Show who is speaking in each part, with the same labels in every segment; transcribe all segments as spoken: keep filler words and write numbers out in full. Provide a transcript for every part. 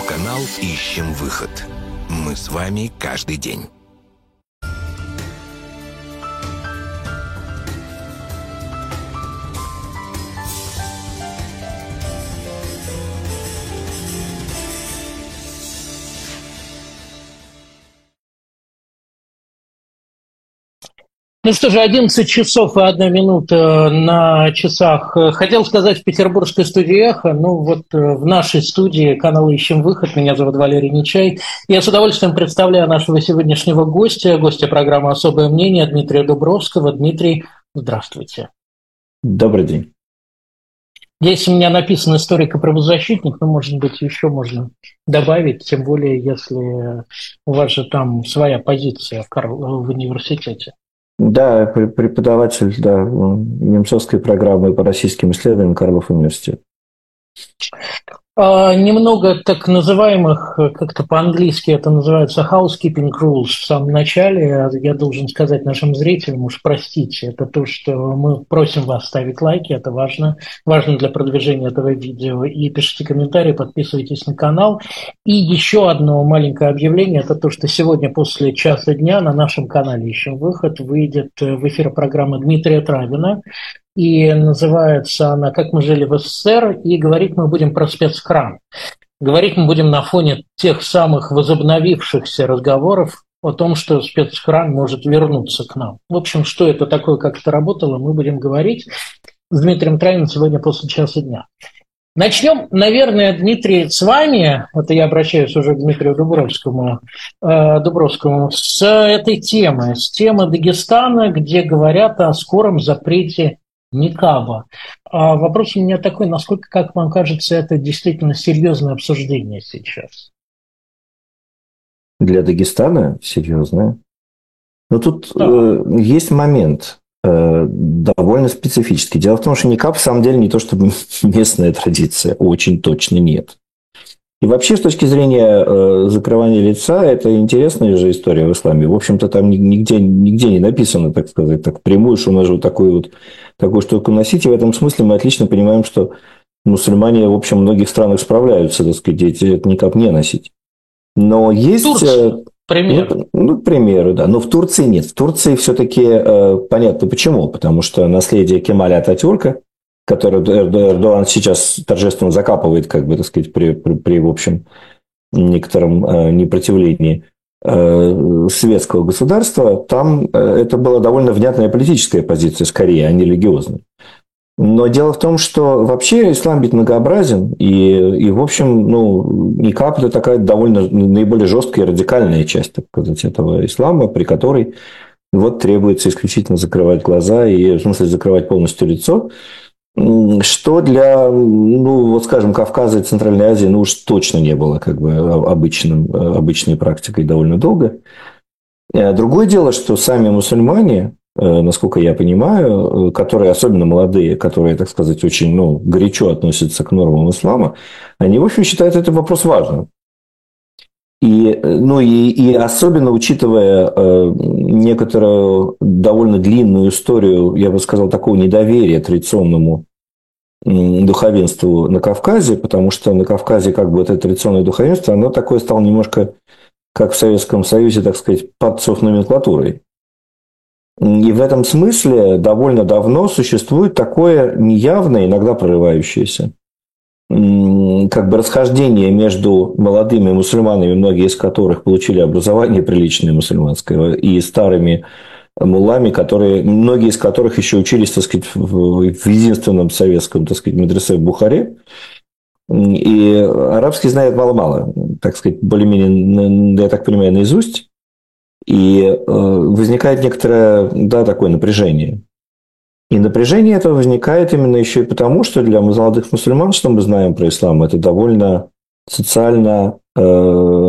Speaker 1: YouTube-канал «Ищем выход». Мы с вами каждый день.
Speaker 2: Ну что же, одиннадцать часов и одна минута на часах. Хотел сказать в петербургской студии «Эхо», ну вот в нашей студии канала «Ищем выход». Меня зовут Валерий Нечай. Я с удовольствием представляю нашего сегодняшнего гостя, гостя программы «Особое мнение» Дмитрия Дубровского. Дмитрий, здравствуйте.
Speaker 3: Добрый день.
Speaker 2: Здесь у меня написан историк-правозащитник, но, может быть, еще можно добавить, тем более, если у вас же там своя позиция в, Карл... в университете.
Speaker 3: Да, преподаватель да, немцовской программы по российским исследованиям Карлов университет.
Speaker 2: А, немного так называемых, как-то по-английски это называется housekeeping rules в самом начале. Я должен сказать нашим зрителям, уж простите, это то, что мы просим вас ставить лайки, это важно, важно для продвижения этого видео. И пишите комментарии, подписывайтесь на канал. И еще одно маленькое объявление, это то, что сегодня после часа дня на нашем канале «Ищем выход» выйдет в эфир программа Дмитрия Травина. И называется она «Как мы жили в СССР», и говорить мы будем про спецхран. Говорить мы будем на фоне тех самых возобновившихся разговоров о том, что спецхран может вернуться к нам. В общем, что это такое, как это работало, мы будем говорить с Дмитрием Травиным сегодня после часа дня. Начнем, наверное, Дмитрий, с вами, это я обращаюсь уже к Дмитрию Дубровскому, э, Дубровскому, с этой темы, с темы Дагестана, где говорят о скором запрете никаба. А вопрос у меня такой, насколько, как вам кажется, это действительно серьезное обсуждение сейчас?
Speaker 3: Для Дагестана серьезное. Но тут
Speaker 2: да.
Speaker 3: э, есть момент э, довольно специфический. Дело в том, что никаб в самом деле не то чтобы местная традиция, очень точно нет. И вообще, с точки зрения э, закрывания лица, это интересная же история в исламе. В общем-то, там нигде, нигде не написано, так сказать, так прямую, что нужно вот такую вот такую штуку носить. И в этом смысле мы отлично понимаем, что мусульмане, в общем, в многих странах справляются, так сказать, этот никаб не носить. Но есть...
Speaker 2: Турция, пример.
Speaker 3: Ну, ну, к примеру, да. Но в Турции нет. В Турции все-таки э, понятно почему. Потому что наследие Кемаля Ататюрка, который Эрдоган сейчас торжественно закапывает, как бы, так сказать, при, при, при в общем, некотором э, непротивлении э, светского государства, там э, это была довольно внятная политическая позиция, скорее, а не религиозная. Но дело в том, что вообще ислам ведь многообразен, и, и в общем, ну, никаб – это такая довольно наиболее жесткая и радикальная часть, так сказать, этого ислама, при которой вот требуется исключительно закрывать глаза и, в смысле, закрывать полностью лицо. Что для, ну, вот скажем, Кавказа и Центральной Азии, ну, уж точно не было как бы обычным, обычной практикой довольно долго. Другое дело, что сами мусульмане, насколько я понимаю, которые, особенно молодые, которые, так сказать, очень, ну, горячо относятся к нормам ислама, они, в общем, считают этот вопрос важным. И, ну, и, и особенно учитывая э, некоторую довольно длинную историю, я бы сказал, такого недоверия традиционному э, духовенству на Кавказе, потому что на Кавказе как бы это традиционное духовенство, оно такое стало немножко, как в Советском Союзе, так сказать, под совноменклатурой. И в этом смысле довольно давно существует такое неявное, иногда прорывающееся, как бы расхождение между молодыми мусульманами, многие из которых получили образование приличное мусульманское, и старыми муллами, которые, многие из которых еще учились, так сказать, в единственном советском, так сказать, медресе в Бухаре. И арабский знает мало-мало, так сказать, более-менее, я так понимаю, наизусть. И возникает некоторое, да, такое напряжение. И напряжение это возникает именно еще и потому, что для молодых мусульман, что мы знаем про ислам, это довольно социально э,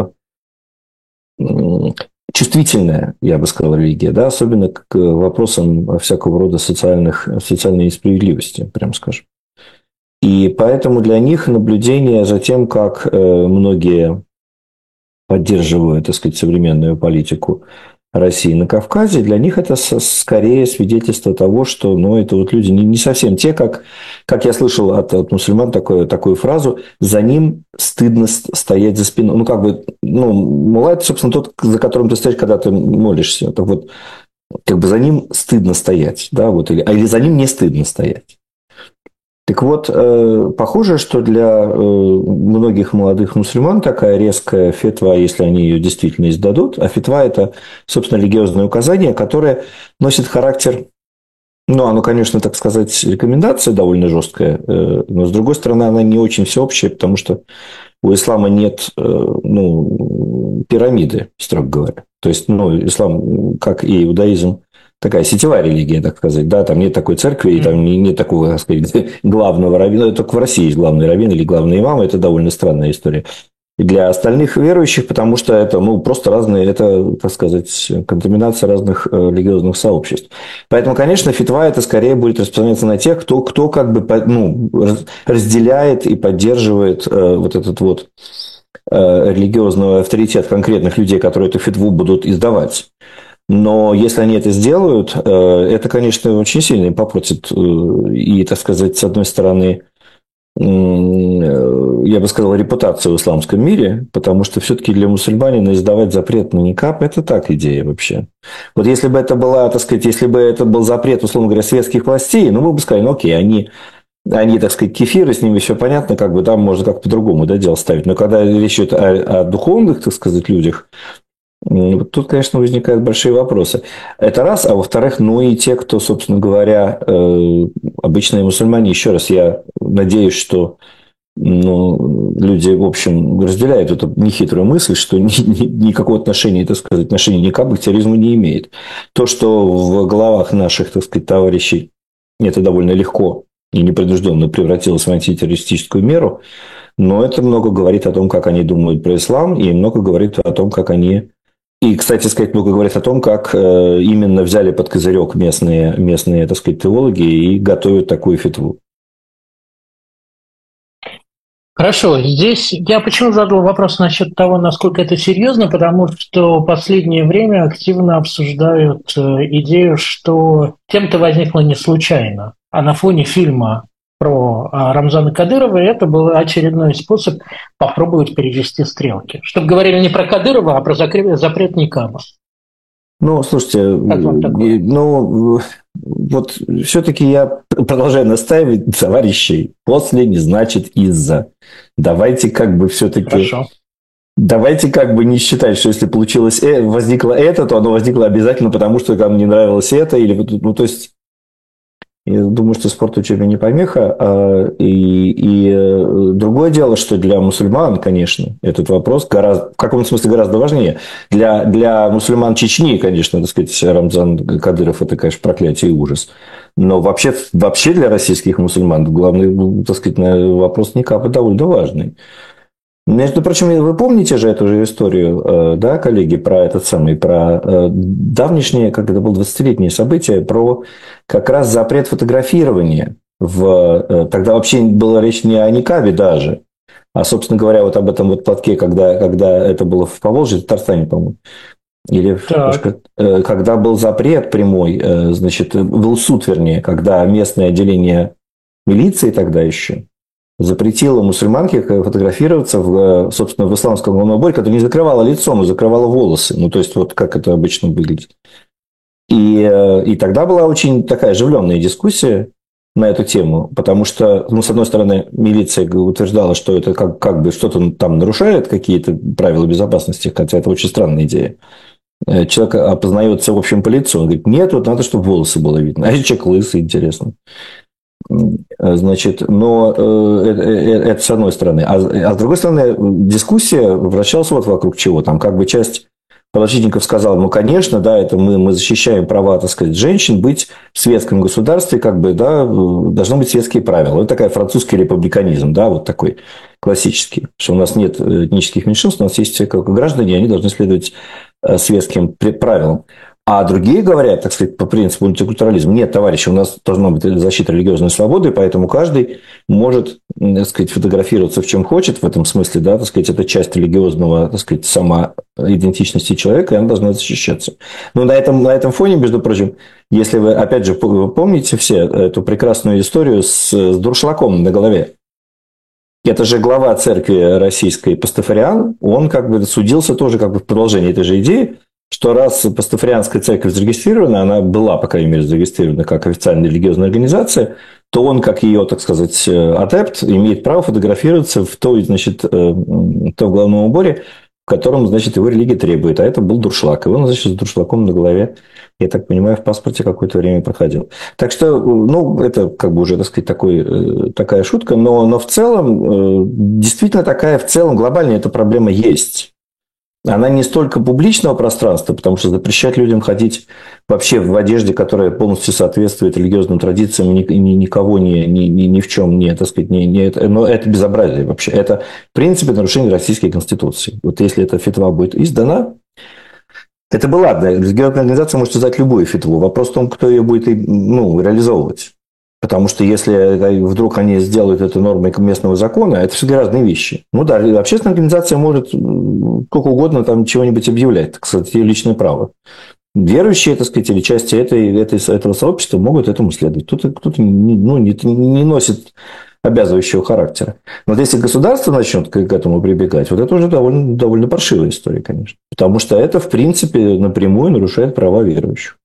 Speaker 3: чувствительная, я бы сказал, религия, да, особенно к вопросам всякого рода социальных, социальной несправедливости, прям скажем. И поэтому для них наблюдение за тем, как э, многие поддерживают, так сказать, современную политику, России на Кавказе, для них это скорее свидетельство того, что ну, это вот люди не, не совсем те, как, как я слышал от, от мусульман такую, такую фразу, за ним стыдно стоять за спиной. Ну, как бы, ну, мулла – это, собственно, тот, за которым ты стоишь, когда ты молишься. Так вот, как бы за ним стыдно стоять, да, вот, или, или за ним не стыдно стоять. Так вот, похоже, что для многих молодых мусульман такая резкая фетва, если они ее действительно издадут, а фетва – это, собственно, религиозное указание, которое носит характер, ну, оно, конечно, так сказать, рекомендация довольно жесткая, но, с другой стороны, она не очень всеобщая, потому что у ислама нет, ну, пирамиды, строго говоря. То есть, ну, ислам, как и иудаизм, такая сетевая религия, так сказать, да, там нет такой церкви, и там нет такого, так сказать, главного раввина, только в России есть главный раввин или главный имам, это довольно странная история. И для остальных верующих, потому что это, ну, просто разные, это, так сказать, контаминация разных религиозных сообществ. Поэтому, конечно, фетва это скорее будет распространяться на тех, кто, кто как бы, ну, разделяет и поддерживает вот этот вот религиозный авторитет конкретных людей, которые эту фетву будут издавать. Но если они это сделают, это, конечно, очень сильно им попросит и, так сказать, с одной стороны, я бы сказал, репутацию в исламском мире, потому что все-таки для мусульманина издавать запрет на никаб – это так идея вообще. Вот если бы это была, так сказать, если бы это был запрет, условно говоря, светских властей, ну, мы бы сказали, ну, окей, они, они, так сказать, кефиры, с ними все понятно, как бы там можно как по-другому, да, дело ставить. Но когда речь идет о, о духовных, так сказать, людях, тут, конечно, возникают большие вопросы. Это раз. А во-вторых, ну и те, кто, собственно говоря, обычные мусульмане, еще раз, я надеюсь, что ну, люди, в общем, разделяют эту нехитрую мысль, что ни, ни, никакого отношения, так сказать, отношения никак к терроризму не имеет. То, что в головах наших, так сказать, товарищей это довольно легко и непринужденно превратилось в антитеррористическую меру, но это много говорит о том, как они думают про ислам, и много говорит о том, как они... И, кстати сказать, много говорит о том, как именно взяли под козырек местные, местные, так сказать, теологи и готовят такую фетву.
Speaker 2: Хорошо, здесь я почему задал вопрос насчет того, насколько это серьезно, потому что в последнее время активно обсуждают идею, что тема-то возникла не случайно, а на фоне фильма про Рамзана Кадырова это был очередной способ попробовать перевести стрелки. Чтобы говорили не про Кадырова, а про запрет никаба.
Speaker 3: Ну, слушайте, ну, вот все-таки я продолжаю настаивать, товарищи, после не значит из-за. Давайте как бы все-таки...
Speaker 2: Хорошо.
Speaker 3: Давайте как бы не считать, что если получилось, возникло это, то оно возникло обязательно потому, что вам не нравилось это, или, ну, то есть... Я думаю, что спорт учебе не помеха. И, и другое дело, что для мусульман, конечно, этот вопрос гораздо, в каком-то смысле гораздо важнее. Для, для мусульман Чечни, конечно, так сказать, Рамзан Кадыров – это, конечно, проклятие и ужас. Но вообще, вообще для российских мусульман главный, так сказать, вопрос никаба довольно важный. Между прочим, вы помните же эту же историю, да, коллеги, про этот самый, про давнишнее, как это было двадцатилетнее событие, про как раз запрет фотографирования. В... Тогда вообще была речь не о никабе даже, а, собственно говоря, вот об этом вот платке, когда, когда это было в Поволжье, в Татарстане, по-моему, или в... когда был запрет прямой, значит, был суд, вернее, когда местное отделение милиции тогда еще запретила мусульманке фотографироваться, в, собственно, в исламском головном уборе, который не закрывала лицо, но закрывала волосы. Ну, то есть, вот как это обычно выглядит. И, и тогда была очень такая оживленная дискуссия на эту тему, потому что, ну, с одной стороны, милиция утверждала, что это как, как бы что-то там нарушает, какие-то правила безопасности, хотя это очень странная идея. Человек опознается, в общем, по лицу. Он говорит, нет, вот надо, чтобы волосы было видно. А если человек лысый, интересно. Значит, но это, это с одной стороны. А, а с другой стороны, дискуссия вращалась вот вокруг чего. Там как бы часть правозащитников сказала, ну, конечно, да, это мы, мы защищаем права, так сказать, женщин быть в светском государстве, как бы, да, должны быть светские правила. Это такой французский републиканизм, да, вот такой классический, что у нас нет этнических меньшинств, у нас есть как граждане, они должны следовать светским правилам. А другие говорят, так сказать, по принципу мультикультурализма: нет, товарищи, у нас должна быть защита религиозной свободы, поэтому каждый может, так сказать, фотографироваться в чем хочет, в этом смысле, да, так сказать, это часть религиозного, так сказать, самоидентичности человека, и она должна защищаться. Но на этом, на этом фоне, между прочим, если вы, опять же, вы помните все эту прекрасную историю с, с дуршлаком на голове. Это же глава церкви российской Пастафариан, он как бы судился тоже как бы в продолжении этой же идеи, что раз пастафарианская церковь зарегистрирована, она была, по крайней мере, зарегистрирована как официальная религиозная организация, то он, как ее, так сказать, адепт, имеет право фотографироваться в той, значит, в том головном уборе, в котором, значит, его религия требует. А это был дуршлаг. И он, значит, с дуршлагом на голове, я так понимаю, в паспорте какое-то время проходил. Так что, ну, это как бы уже, так сказать, такой, такая шутка, но, но в целом, действительно такая, в целом, глобальная эта проблема есть. Она не столько публичного пространства, потому что запрещать людям ходить вообще в одежде, которая полностью соответствует религиозным традициям, ни, ни, никого ни, ни, ни, ни в чем не, так сказать, не, не это, но это безобразие вообще. Это, в принципе, нарушение Российской Конституции. Вот если эта фетва будет издана, это бы ладно, религиозная организация может издать любую фетву. Вопрос в том, кто ее будет, ну, реализовывать. Потому что если вдруг они сделают это нормой местного закона, это всегда разные вещи. Ну да, общественная организация может сколько угодно там чего-нибудь объявлять, так сказать, ее личное право. Верующие, так сказать, или части этой, этой, этого сообщества могут этому следовать. Тут, тут ну, не, не носит обязывающего характера. Но вот если государство начнет к этому прибегать, вот это уже довольно, довольно паршивая история, конечно. Потому что это, в принципе, напрямую нарушает права верующих.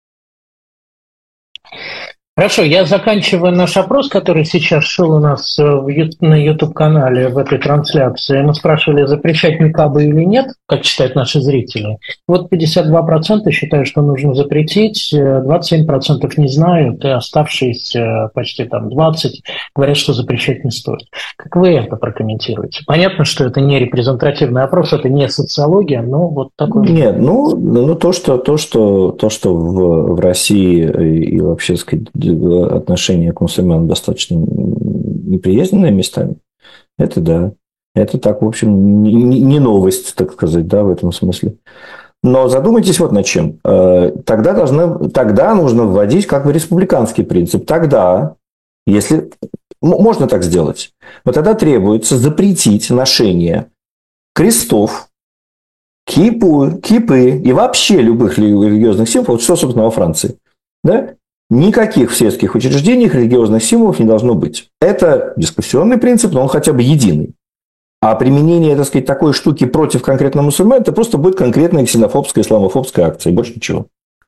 Speaker 2: Хорошо, я заканчиваю наш опрос, который сейчас шел у нас на YouTube-канале в этой трансляции. Мы спрашивали, запрещать никабы или нет, как считают наши зрители. Вот пятьдесят два процента считают, что нужно запретить, двадцать семь процентов не знают, и оставшиеся почти там двадцать процентов говорят, что запрещать не стоит. Как вы это прокомментируете? Понятно, что это не репрезентативный опрос, это не социология, но вот такой...
Speaker 3: Нет, ну, ну то, что, то, что, то, что в, в России и вообще, так сказать, отношение к мусульманам достаточно неприязненное местами, это да. Это так, в общем, не новость, так сказать, да, в этом смысле. Но задумайтесь вот над чем. Тогда, должны, тогда нужно вводить как бы республиканский принцип. Тогда, если можно так сделать, вот тогда требуется запретить ношение крестов, кипу, кипы и вообще любых религиозных символов, что, собственно, во Франции, да? Никаких в светских учреждениях религиозных символов не должно быть. Это дискуссионный принцип, но он хотя бы единый. А применение, так сказать, такой штуки против конкретно мусульман, это просто будет конкретная ксенофобская, исламофобская акция, и больше ничего.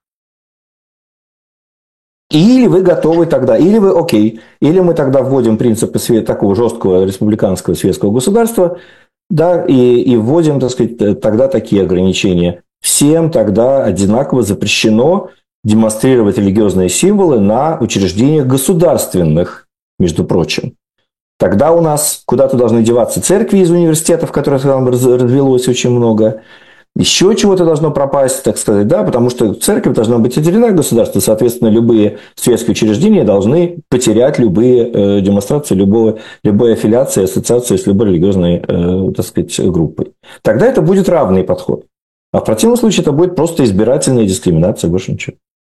Speaker 3: Или вы готовы тогда, или вы окей, или мы тогда вводим принципы такого жесткого республиканского светского государства, да, и, и вводим, так сказать, тогда такие ограничения. Всем тогда одинаково запрещено демонстрировать религиозные символы на учреждениях государственных, между прочим. Тогда у нас куда-то должны деваться церкви из университетов, которых там развелось очень много. Еще чего-то должно пропасть, так сказать, да, потому что церковь должна быть отделена от государства, соответственно, любые светские учреждения должны потерять любые э, демонстрации, любого, любой аффилиации, ассоциации с любой религиозной, э, так сказать, группой. Тогда это будет равный подход. А в противном случае это будет просто избирательная дискриминация, больше ничего.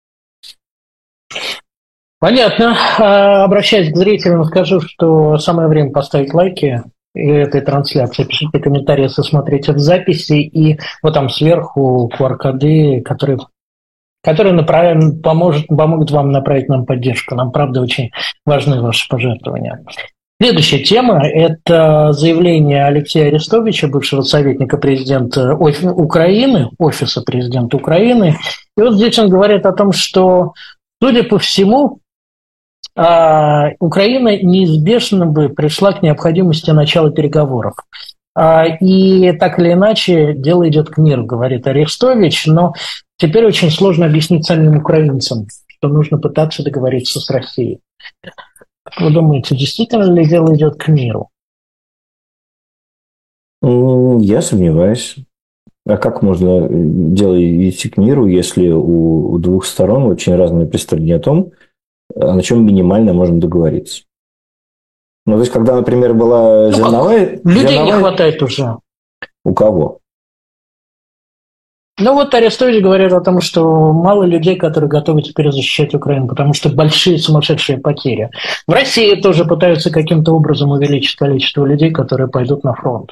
Speaker 2: Понятно. Обращаясь к зрителям, скажу, что самое время поставить лайки этой трансляции, пишите комментарии, если смотрите в записи, и вот там сверху ку ар коды, которые, которые направим, поможет, помогут вам направить нам поддержку. Нам, правда, очень важны ваши пожертвования. Следующая тема – это заявление Алексея Арестовича, бывшего советника президента Украины, офиса президента Украины. И вот здесь он говорит о том, что, судя по всему, Украина неизбежно бы пришла к необходимости начала переговоров. И так или иначе дело идет к миру, говорит Арестович, но теперь очень сложно объяснить самим украинцам, что нужно пытаться договориться с Россией. Как вы думаете, действительно ли дело идет к миру?
Speaker 3: Я сомневаюсь. А как можно дело идти к миру, если у двух сторон очень разные представления о том, на чем минимально можно договориться? Ну, то есть, когда, например, была
Speaker 2: ну,
Speaker 3: зерновая...
Speaker 2: Людей
Speaker 3: зерновая...
Speaker 2: не хватает уже.
Speaker 3: У кого?
Speaker 2: Ну вот Арестович говорит о том, что мало людей, которые готовы теперь защищать Украину, потому что большие сумасшедшие потери. В России тоже пытаются каким-то образом увеличить количество людей, которые пойдут на фронт.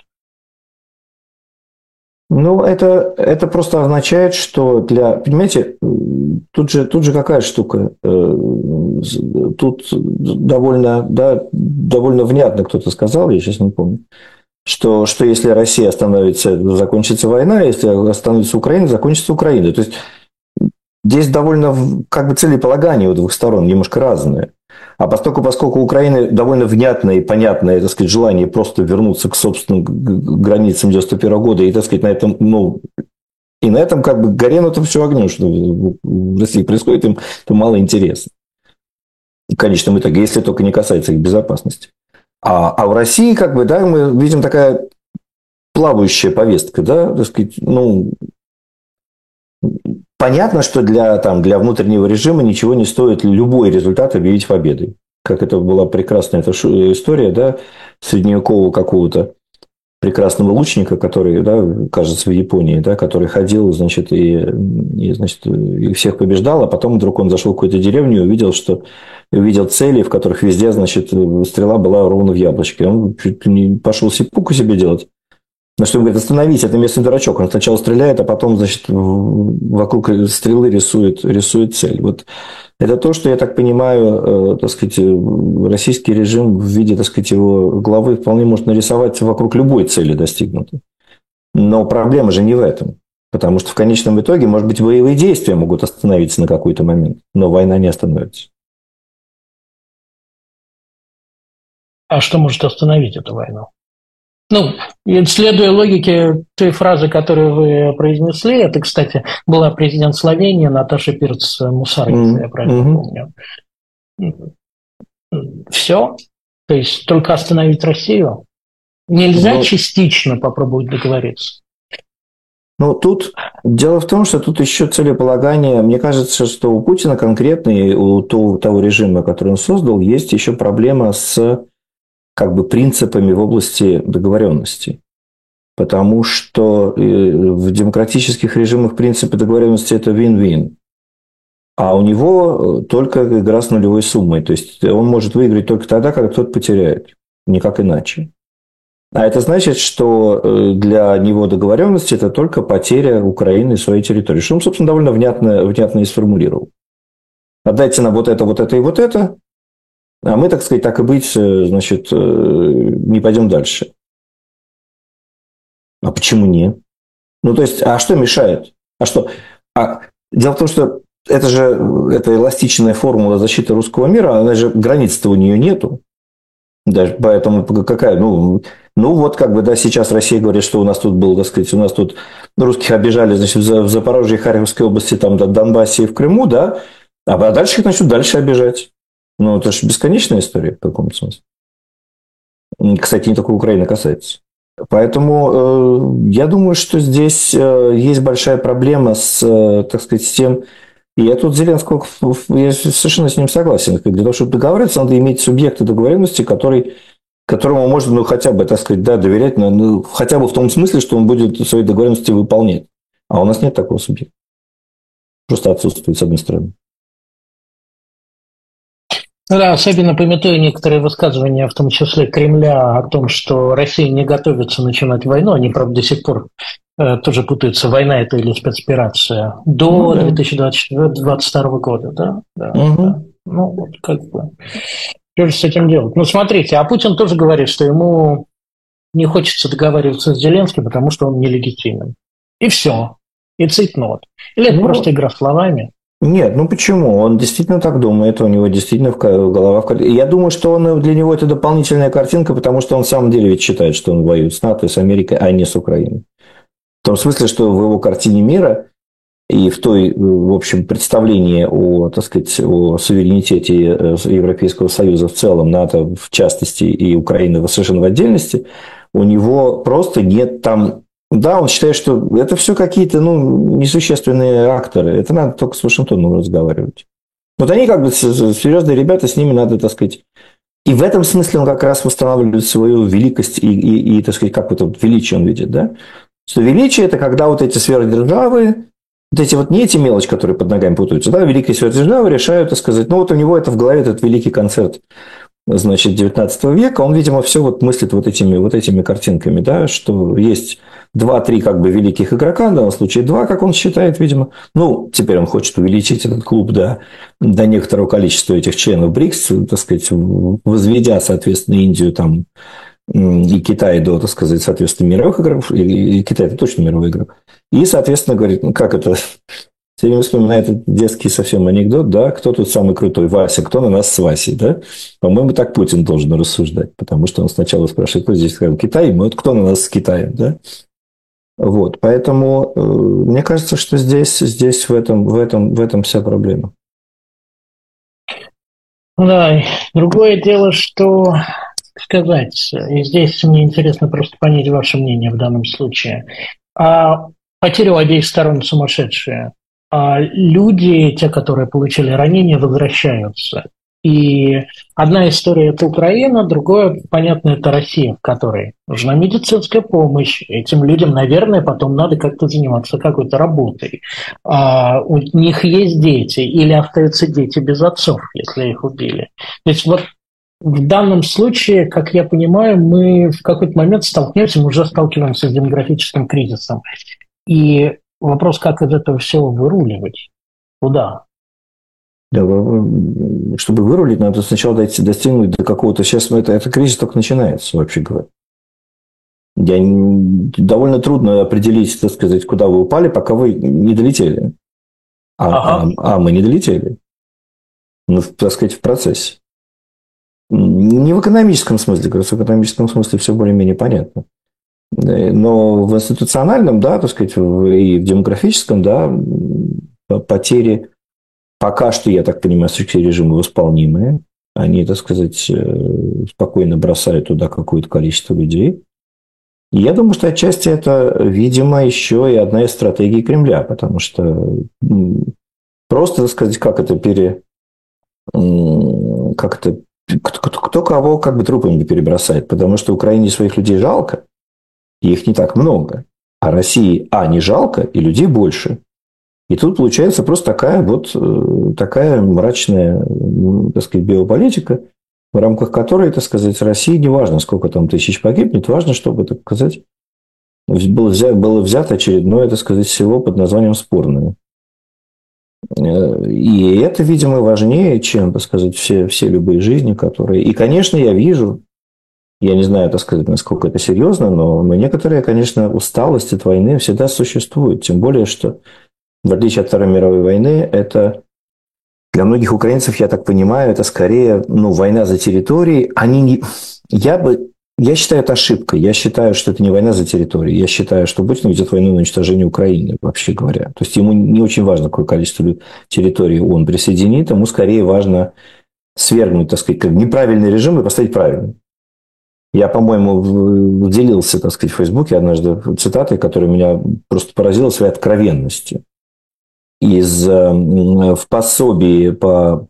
Speaker 3: Ну, это, это просто означает, что для... Понимаете, тут же, тут же какая штука? Тут довольно, да, довольно внятно кто-то сказал, я сейчас не помню, что, что если Россия остановится, закончится война, если остановится Украина, закончится Украина. То есть здесь довольно как бы целеполагание у двух сторон немножко разное. А поскольку, поскольку у Украины довольно внятное и понятное, так сказать, желание просто вернуться к собственным границам девяносто первого года, и, так сказать, на этом, ну, и на этом как бы горе на этом все огнем, что в России происходит, им это мало интересно. В конечном итоге, если только не касается их безопасности. А, а в России, как бы, да, мы видим такая плавающая повестка, да, так сказать, ну, понятно, что для, там, для внутреннего режима ничего не стоит любой результат объявить победой. Как это была прекрасная эта история, да, средневекового какого-то прекрасного лучника, который, да, кажется, в Японии, да, который ходил, значит, и, и, значит, и всех побеждал, а потом вдруг он зашел в какую-то деревню и увидел, что увидел цели, в которых везде, значит, стрела была ровно в яблочке. Он чуть не пошел сипуку себе делать. На что он говорит: остановись, это местный дурачок. Он сначала стреляет, а потом, значит, вокруг стрелы рисует, рисует цель. Вот это то, что, я так понимаю, так сказать, российский режим в виде, так сказать, его главы вполне может нарисовать вокруг любой цели достигнутой. Но проблема же не в этом. Потому что в конечном итоге, может быть, боевые действия могут остановиться на какой-то момент, но война не остановится.
Speaker 2: А что может остановить эту войну? Ну, следуя логике той фразы, которую вы произнесли, это, кстати, была президент Словении Наташа Пирц-Мусар, mm-hmm. если я правильно помню. Все? То есть только остановить Россию? Нельзя Но... частично попробовать договориться?
Speaker 3: Ну, тут дело в том, что тут еще целеполагание. Мне кажется, что у Путина конкретно и у того, того режима, который он создал, есть еще проблема с как бы принципами в области договоренности. Потому что в демократических режимах принципы договоренности – это win-win. А у него только игра с нулевой суммой. То есть он может выиграть только тогда, когда кто-то потеряет. Никак иначе. А это значит, что для него договоренность – это только потеря Украины и своей территории. Что он, собственно, довольно внятно, внятно и сформулировал. Отдайте нам вот это, вот это и вот это, а мы, так сказать, так и быть, значит, не пойдем дальше. А почему нет? Ну, то есть, а что мешает? А что? А дело в том, что это же это эластичная формула защиты русского мира, она же, границ-то у нее нету. Даже поэтому какая, ну, ну вот как бы, да, сейчас Россия говорит, что у нас тут был, так сказать, у нас тут русских обижали, значит, в Запорожье, Харьковской области, там, в Донбассе и в Крыму, да, а дальше их начнут дальше обижать. Ну, это же бесконечная история в каком-то смысле. Кстати, не только Украина касается. Поэтому э, я думаю, что здесь э, есть большая проблема с, э, так сказать, с тем. И я тут Зеленского, я совершенно с ним согласен. Для того, чтобы договариваться, надо иметь субъекта договоренности, который, которому можно, ну, хотя бы, так сказать, да, доверять, ну, хотя бы в том смысле, что он будет свои договоренности выполнять. А у нас нет такого субъекта. Просто отсутствует, с одной стороны.
Speaker 2: Да, особенно памятуя некоторые высказывания, в том числе Кремля, о том, что Россия не готовится начинать войну. Они, правда, до сих пор э, тоже путаются, война это или спецоперация, до ну, да. две тысячи двадцать второго года. Да? Да, угу. Да. Ну, вот как бы. Что же с этим делать? Ну, смотрите, а Путин тоже говорит, что ему не хочется договариваться с Зеленским, потому что он нелегитимен. И все. It's it not. Или это ну, просто игра словами?
Speaker 3: Нет, ну почему? Он действительно так думает, у него действительно в голова в картинке. Я думаю, что он, для него это дополнительная картинка, потому что он в самом деле ведь считает, что он воюет с НАТО и с Америкой, а не с Украиной. В том смысле, что в его картине мира и в той, в общем, представлении о, так сказать, о суверенитете Европейского Союза в целом, НАТО в частности и Украины совершенно в отдельности, у него просто нет там... Да, он считает, что это все какие-то, ну, несущественные акторы. Это надо только с Вашингтоном разговаривать. Вот они как бы серьезные ребята, с ними надо, так сказать... И в этом смысле он как раз восстанавливает свою великость и, и, и так сказать, как это величие он видит, да? Что величие – это когда вот эти сверхдержавы, вот эти вот не эти мелочи, которые под ногами путаются, да, великие сверхдержавы решают, так сказать, ну вот у него это в голове этот великий концерт, значит, девятнадцатого века, он, видимо, все вот мыслит вот этими, вот этими картинками, да, что есть два-три как бы великих игрока, в данном случае два, как он считает, видимо. Ну, теперь он хочет увеличить этот клуб до, до некоторого количества этих членов БРИКС, так сказать, возведя, соответственно, Индию там и Китай до, так сказать, соответственно, мировых игроков, и Китай – это точно мировой игрок. И, соответственно, говорит, ну, как это... Все время вспоминаю этот детский совсем анекдот, да, кто тут самый крутой, Вася, кто на нас с Васей, да? По-моему, так Путин должен рассуждать, потому что он сначала спрашивает, кто здесь Китай, мы вот кто на нас с Китаем, да? Вот, поэтому э, мне кажется, что здесь, здесь в этом, в этом, в этом вся проблема.
Speaker 2: Да, другое дело, что сказать, и здесь мне интересно просто понять ваше мнение в данном случае. А потери у обеих сторон сумасшедшие. А люди, те, которые получили ранения, возвращаются. И одна история – это Украина, другое, понятно, это Россия, в которой нужна медицинская помощь. Этим людям, наверное, потом надо как-то заниматься какой-то работой. А у них есть дети или остаются дети без отцов, если их убили. То есть вот в данном случае, как я понимаю, мы в какой-то момент столкнемся, мы уже сталкиваемся с демографическим кризисом. И вопрос, как из этого всего выруливать? Куда?
Speaker 3: Чтобы вырулить, надо сначала дойти, достигнуть до какого-то... Сейчас это, это кризис только начинается, вообще говоря. Я, довольно трудно определить, так сказать, куда вы упали, пока вы не долетели. А, ага. а, а мы не долетели. Ну, так сказать, в процессе. Не в экономическом смысле, в экономическом смысле все более-менее понятно. Но в институциональном, да, так сказать, и в демографическом, да, потери пока что, я так понимаю, с режима восполнимые. Они, так сказать, спокойно бросают туда какое-то количество людей. И я думаю, что отчасти это, видимо, еще и одна из стратегий Кремля, потому что просто, так сказать, как это пере... как это... Кто, кто кого как бы трупами перебросает, потому что Украине своих людей жалко, и их не так много, а России, а, не жалко, и людей больше. И тут получается просто такая вот такая мрачная, так сказать, биополитика, в рамках которой, так сказать, России не важно, сколько там тысяч погибнет, важно, чтобы, так сказать, было взято, было взято очередное, так сказать, село под названием Спорное. И это, видимо, важнее, чем, так сказать, все, все любые жизни, которые... И, конечно, я вижу, я не знаю, так сказать, насколько это серьезно, но, но некоторая, конечно, усталость от войны всегда существует. Тем более, что, в отличие от Второй мировой войны, это для многих украинцев, я так понимаю, это скорее, ну, война за территории. Они не... Я бы... Я считаю это ошибкой. Я считаю, что это не война за территорию. Я считаю, что Путин ведет войну на уничтожение Украины, вообще говоря. То есть ему не очень важно, какое количество территорий он присоединит. Ему скорее важно свергнуть, так сказать, неправильный режим и поставить правильный. Я, по-моему, делился, так сказать, в Фейсбуке однажды цитатой, которая меня просто поразила своей откровенностью. Из в пособии по...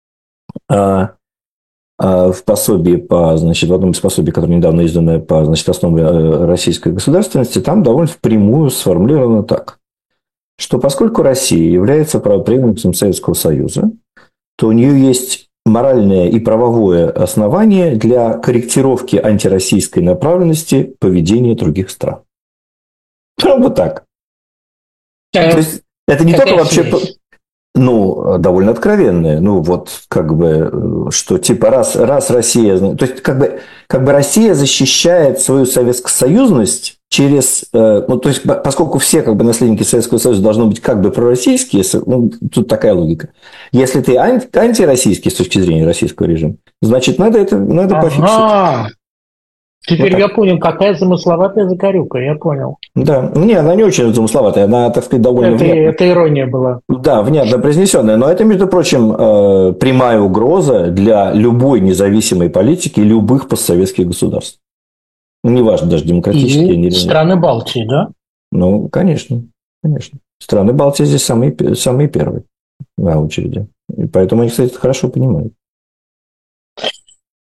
Speaker 3: в пособии по, значит, в одном из пособий, которое недавно издано по, значит, основам российской государственности, там довольно впрямую сформулировано так, что поскольку Россия является правопреемником Советского Союза, то у нее есть моральное и правовое основание для корректировки антироссийской направленности поведения других стран. Прям вот так.
Speaker 2: А,
Speaker 3: то есть это не только вообще... Связь? Ну, довольно откровенное. Ну, вот, как бы, что, типа, раз, раз Россия... То есть, как бы, как бы Россия защищает свою советскосоюзность через... Ну, то есть, поскольку все, как бы, наследники Советского Союза должны быть, как бы, пророссийские, ну, тут такая логика. Если ты анти, антироссийский с точки зрения российского режима, значит, надо это надо ага. пофиксить.
Speaker 2: Теперь вот я
Speaker 3: так.
Speaker 2: понял, какая замысловатая закорюка, я понял.
Speaker 3: Да, не, она не очень замысловатая, она, так сказать, довольно
Speaker 2: это,
Speaker 3: внятно.
Speaker 2: Это ирония была.
Speaker 3: Да, внятно произнесенная, но это, между прочим, прямая угроза для любой независимой политики любых постсоветских государств. Ну, неважно, даже демократические.
Speaker 2: И страны Балтии, да?
Speaker 3: Ну, конечно, конечно. Страны Балтии здесь самые, самые первые на очереди. И поэтому они, кстати, это хорошо понимают.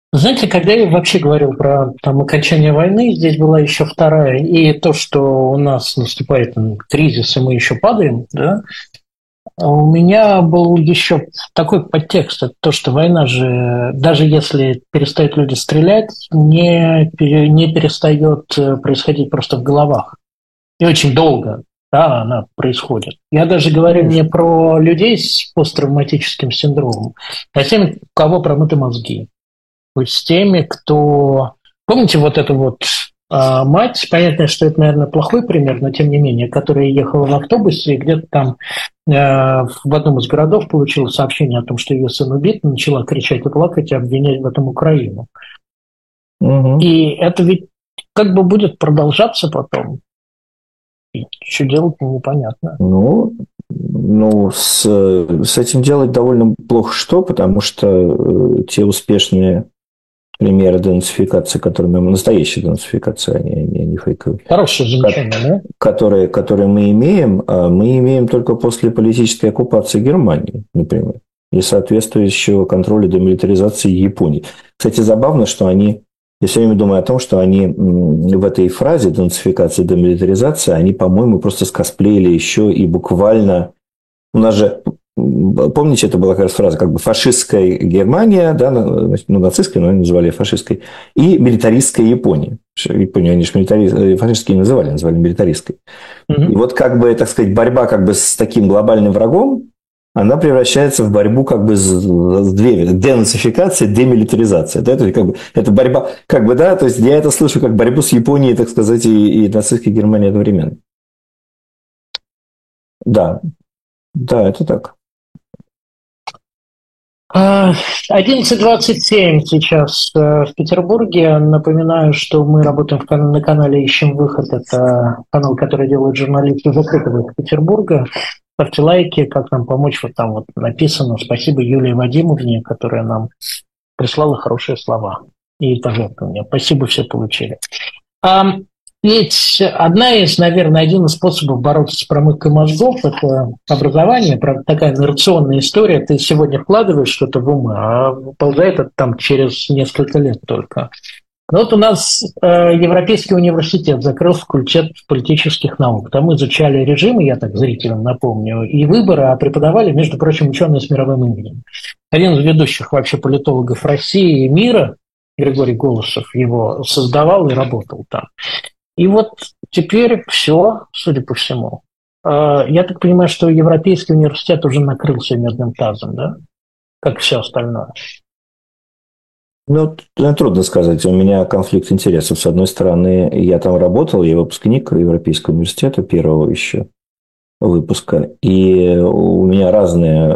Speaker 2: Знаете, когда я вообще говорил про там, окончание войны, здесь была еще вторая, и то, что у нас наступает там, кризис, и мы еще падаем, да, у меня был еще такой подтекст, это то, что война же, даже если перестают люди стрелять, не, не перестает происходить просто в головах. И очень долго, да, она происходит. Я даже говорю не про людей с посттравматическим синдромом, а с теми, у кого промыты мозги. То есть с теми, кто... Помните вот эту вот а, мать, понятно, что это, наверное, плохой пример, но тем не менее, которая ехала в автобусе и где-то там э, в одном из городов получила сообщение о том, что ее сын убит, начала кричать и плакать и обвинять в этом Украину. Угу. И это ведь как бы будет продолжаться потом. И что делать, непонятно.
Speaker 3: Ну, ну с, с этим делать довольно плохо что, потому что э, те успешные примеры денацификации, которые мы... Настоящие денацификации, они, они, они фейковые.
Speaker 2: Хорошее замечание,
Speaker 3: ко-
Speaker 2: да?
Speaker 3: Которые, которые мы имеем, мы имеем только после политической оккупации Германии, например, и соответствующего контроля демилитаризации Японии. Кстати, забавно, что они... Я все время думаю о том, что они в этой фразе денацификация, демилитаризация, они, по-моему, просто скосплеили еще и буквально... У нас же... Помните, это была как раз фраза, как бы фашистская Германия, да, ну, нацистская, но они называли фашистской, и милитаристская Япония. Японию они же милитари... фашистские не называли, называли милитаристской. Mm-hmm. И вот как бы, так сказать, борьба как бы с таким глобальным врагом, она превращается в борьбу как бы с, с две, денацификация, демилитаризация. Да? То есть, как бы, это борьба, как бы, да, то есть я это слышу как борьбу с Японией, так сказать, и, и нацистской Германией одновременно. Да, да, это так.
Speaker 2: одиннадцать двадцать семь сейчас в Петербурге. Напоминаю, что мы работаем на канале «Ищем выход». Это канал, который делают журналисты закрытого Петербурга. Ставьте лайки, как нам помочь. Вот там вот написано. Спасибо Юлии Вадимовне, которая нам прислала хорошие слова и пожертвования. Спасибо, все получили. А, ведь одна из, наверное, один из способов бороться с промывкой мозгов – это образование, такая инерционная история. Ты сегодня вкладываешь что-то в ум, а выползает это там через несколько лет только. Но вот у нас э, Европейский университет закрыл факультет политических наук. Там мы изучали режимы, я так зрителям напомню, и выборы, а преподавали, между прочим, ученые с мировым именем. Один из ведущих вообще политологов России и мира, Григорий Голосов, его создавал и работал там. И вот теперь все, судя по всему. Э, я так понимаю, что Европейский университет уже накрылся медным тазом, да? Как все остальное.
Speaker 3: Ну, трудно сказать. У меня конфликт интересов. С одной стороны, я там работал, я выпускник Европейского университета, первого еще выпуска. И у меня разная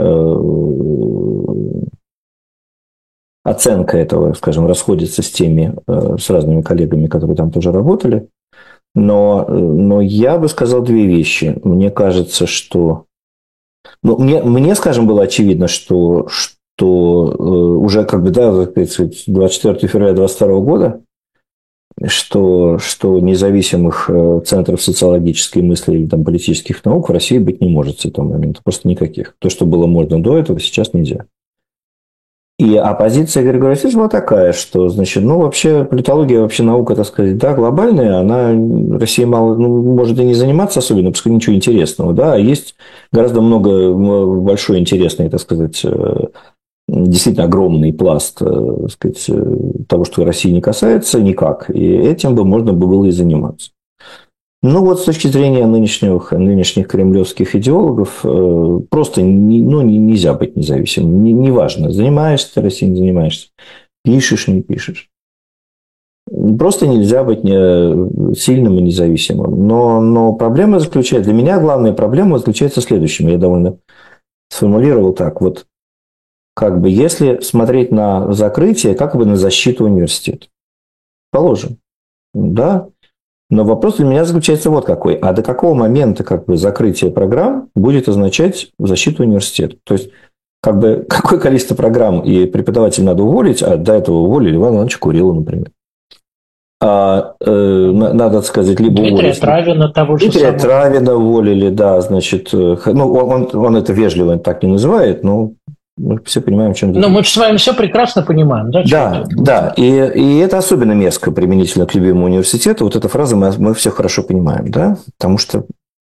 Speaker 3: оценка этого, скажем, расходится с теми, с разными коллегами, которые там тоже работали. Но, но я бы сказал две вещи. Мне кажется, что... Ну, мне, мне, скажем, было очевидно, что... что уже как бы, да, двадцать четвёртого февраля двадцать второго года, что, что независимых центров социологической мысли или там, политических наук в России быть не может с этого момента. Просто никаких. То, что было можно до этого, сейчас нельзя. И оппозиция Григория Васильевича была такая, что, значит, ну, вообще политология, вообще наука, так сказать, да, глобальная, она, Россия мало, ну, может и не заниматься особенно, потому что ничего интересного, да, а есть гораздо много, большой интересный, так сказать, действительно огромный пласт, так сказать, того, что России не касается никак, и этим бы можно было и заниматься. Ну вот с точки зрения нынешних, нынешних кремлевских идеологов просто не, ну, нельзя быть независимым. Неважно, не занимаешься ты Россией, не занимаешься, пишешь, не пишешь. Просто нельзя быть сильным и независимым. Но, но проблема заключается, для меня главная проблема заключается в следующем. Я довольно сформулировал так. Вот как бы если смотреть на закрытие, как бы на защиту университета. Положим. Да. Но вопрос для меня заключается вот какой. А до какого момента как бы закрытие программ будет означать защиту университета? То есть, как бы, какое количество программ и преподавателей надо уволить, а до этого уволили Ивана Ивановича Курилова, например. А, э, надо сказать, либо
Speaker 2: Дмитрия
Speaker 3: уволить...
Speaker 2: Травина того же
Speaker 3: Дмитрия
Speaker 2: самого.
Speaker 3: Травина уволили, да, значит... Ну, он, он это вежливо так не называет, но Мы все понимаем, чем...
Speaker 2: Но мы же с вами все прекрасно понимаем, да?
Speaker 3: Да, да. И, и это особенно мерзко применительно к любимому университету. Вот эта фраза мы, мы все хорошо понимаем, да? Потому что...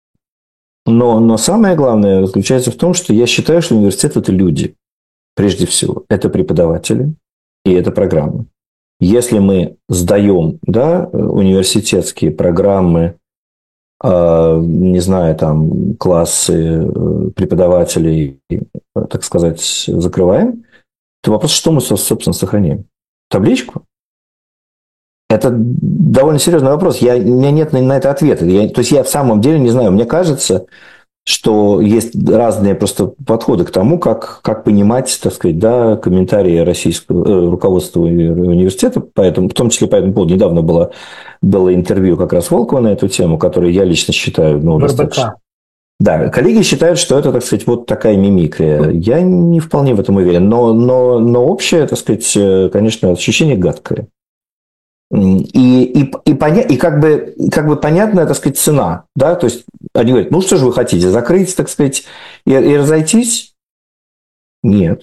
Speaker 3: Но, но самое главное заключается в том, что я считаю, что университет – это люди. Прежде всего. Это преподаватели и это программы. Если мы сдаем, да, университетские программы, э, не знаю, там, классы преподавателей, так сказать, закрываем, то вопрос, что мы, собственно, сохраняем? Табличку? Это довольно серьезный вопрос. Я, у меня нет на, на это ответа. Я, то есть, я в самом деле не знаю. Мне кажется, что есть разные просто подходы к тому, как, как понимать, так сказать, да, комментарии российского э, руководства университета, поэтому, в том числе по этому поводу недавно было, было интервью как раз Волкова на эту тему, которую я лично считаю, ну, достаточно... Да, коллеги считают, что это, так сказать, вот такая мимикрия. Я не вполне в этом уверен, но, но, но общее, так сказать, конечно, ощущение гадкое. И, и, и, поня... и как, бы, как бы понятная, так сказать, цена. Да? То есть они говорят, ну что же вы хотите, закрыть, так сказать, и, и разойтись? Нет.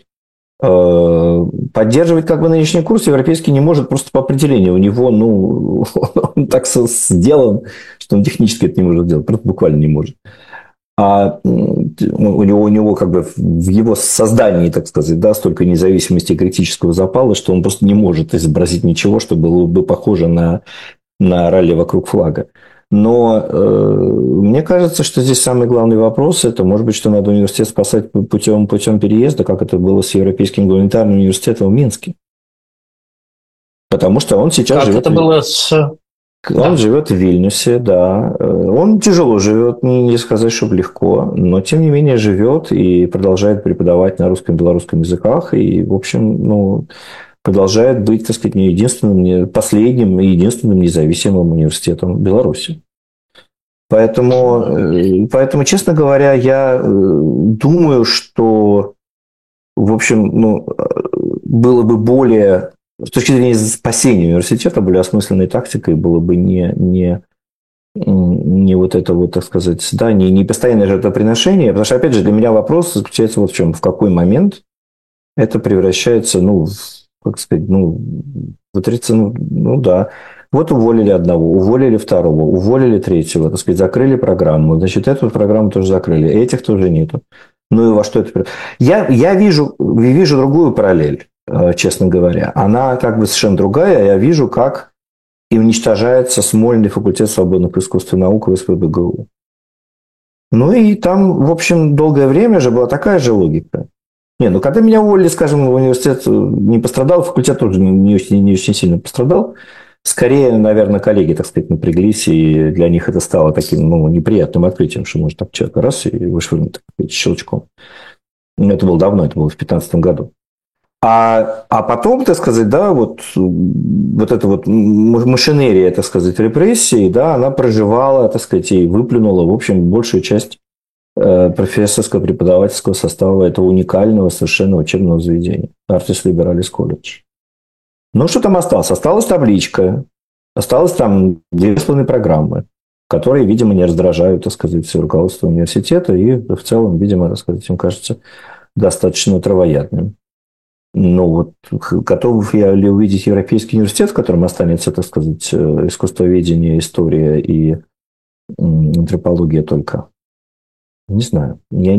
Speaker 3: Поддерживать как бы нынешний курс европейский не может просто по определению. У него, ну, он так сделан, что он технически это не может сделать, просто буквально не может. А у него, у него как бы в его создании, так сказать, да, столько независимости и критического запала, что он просто не может изобразить ничего, что было бы похоже на, на ралли вокруг флага. Но э, мне кажется, что здесь самый главный вопрос – это, может быть, что надо университет спасать путем, путем переезда, как это было с Европейским гуманитарным университетом в Минске. Потому что он сейчас
Speaker 2: как
Speaker 3: живет...
Speaker 2: это было с...
Speaker 3: Он да. живет в Вильнюсе, да. Он тяжело живет, не сказать, чтобы легко, но тем не менее живет и продолжает преподавать на русском и белорусском языках. И, в общем, ну, продолжает быть, так сказать, не единственным, не последним и единственным независимым университетом Беларуси. Поэтому, поэтому, честно говоря, я думаю, что, в общем, ну, было бы более... С точки зрения спасения университета, более осмысленной тактикой было бы не, не, не вот это вот, так сказать, да, не, не постоянное жертвоприношение. Потому что, опять же, для меня вопрос заключается вот в чем. В какой момент это превращается, ну, как сказать, ну, в отрицание, ну, да. Вот уволили одного, уволили второго, уволили третьего, так сказать, закрыли программу. Значит, эту программу тоже закрыли, этих тоже нету. Ну, и во что это... Я, я вижу, вижу другую параллель. Честно говоря. Она как бы совершенно другая. Я вижу, как и уничтожается Смольный факультет свободных искусств и наук в СПбГУ. Ну и там, в общем, долгое время же была такая же логика. Не, ну когда меня уволили, скажем, университет не пострадал, факультет тоже не очень, не очень сильно пострадал. Скорее, наверное, коллеги, так сказать, напряглись, и для них это стало таким, ну, неприятным открытием, что может так человек раз и вышвырнуть, так сказать, щелчком. Это было давно, это было в две тысячи пятнадцатом году. А, а потом, так сказать, да, вот, вот эта вот машинерия, так сказать, репрессий, да, она проживала, так сказать, и выплюнула, в общем, большую часть профессорского преподавательского состава этого уникального совершенно учебного заведения Artis Liberalis College. Ну, что там осталось? Осталась табличка, осталось там две с половиной программы, которые, видимо, не раздражают, так сказать, руководство университета, и в целом, видимо, так сказать, им кажется достаточно травоядным. Ну, вот готов я ли увидеть Европейский университет, в котором останется, так сказать, искусствоведение, история и антропология только? Не знаю. Я,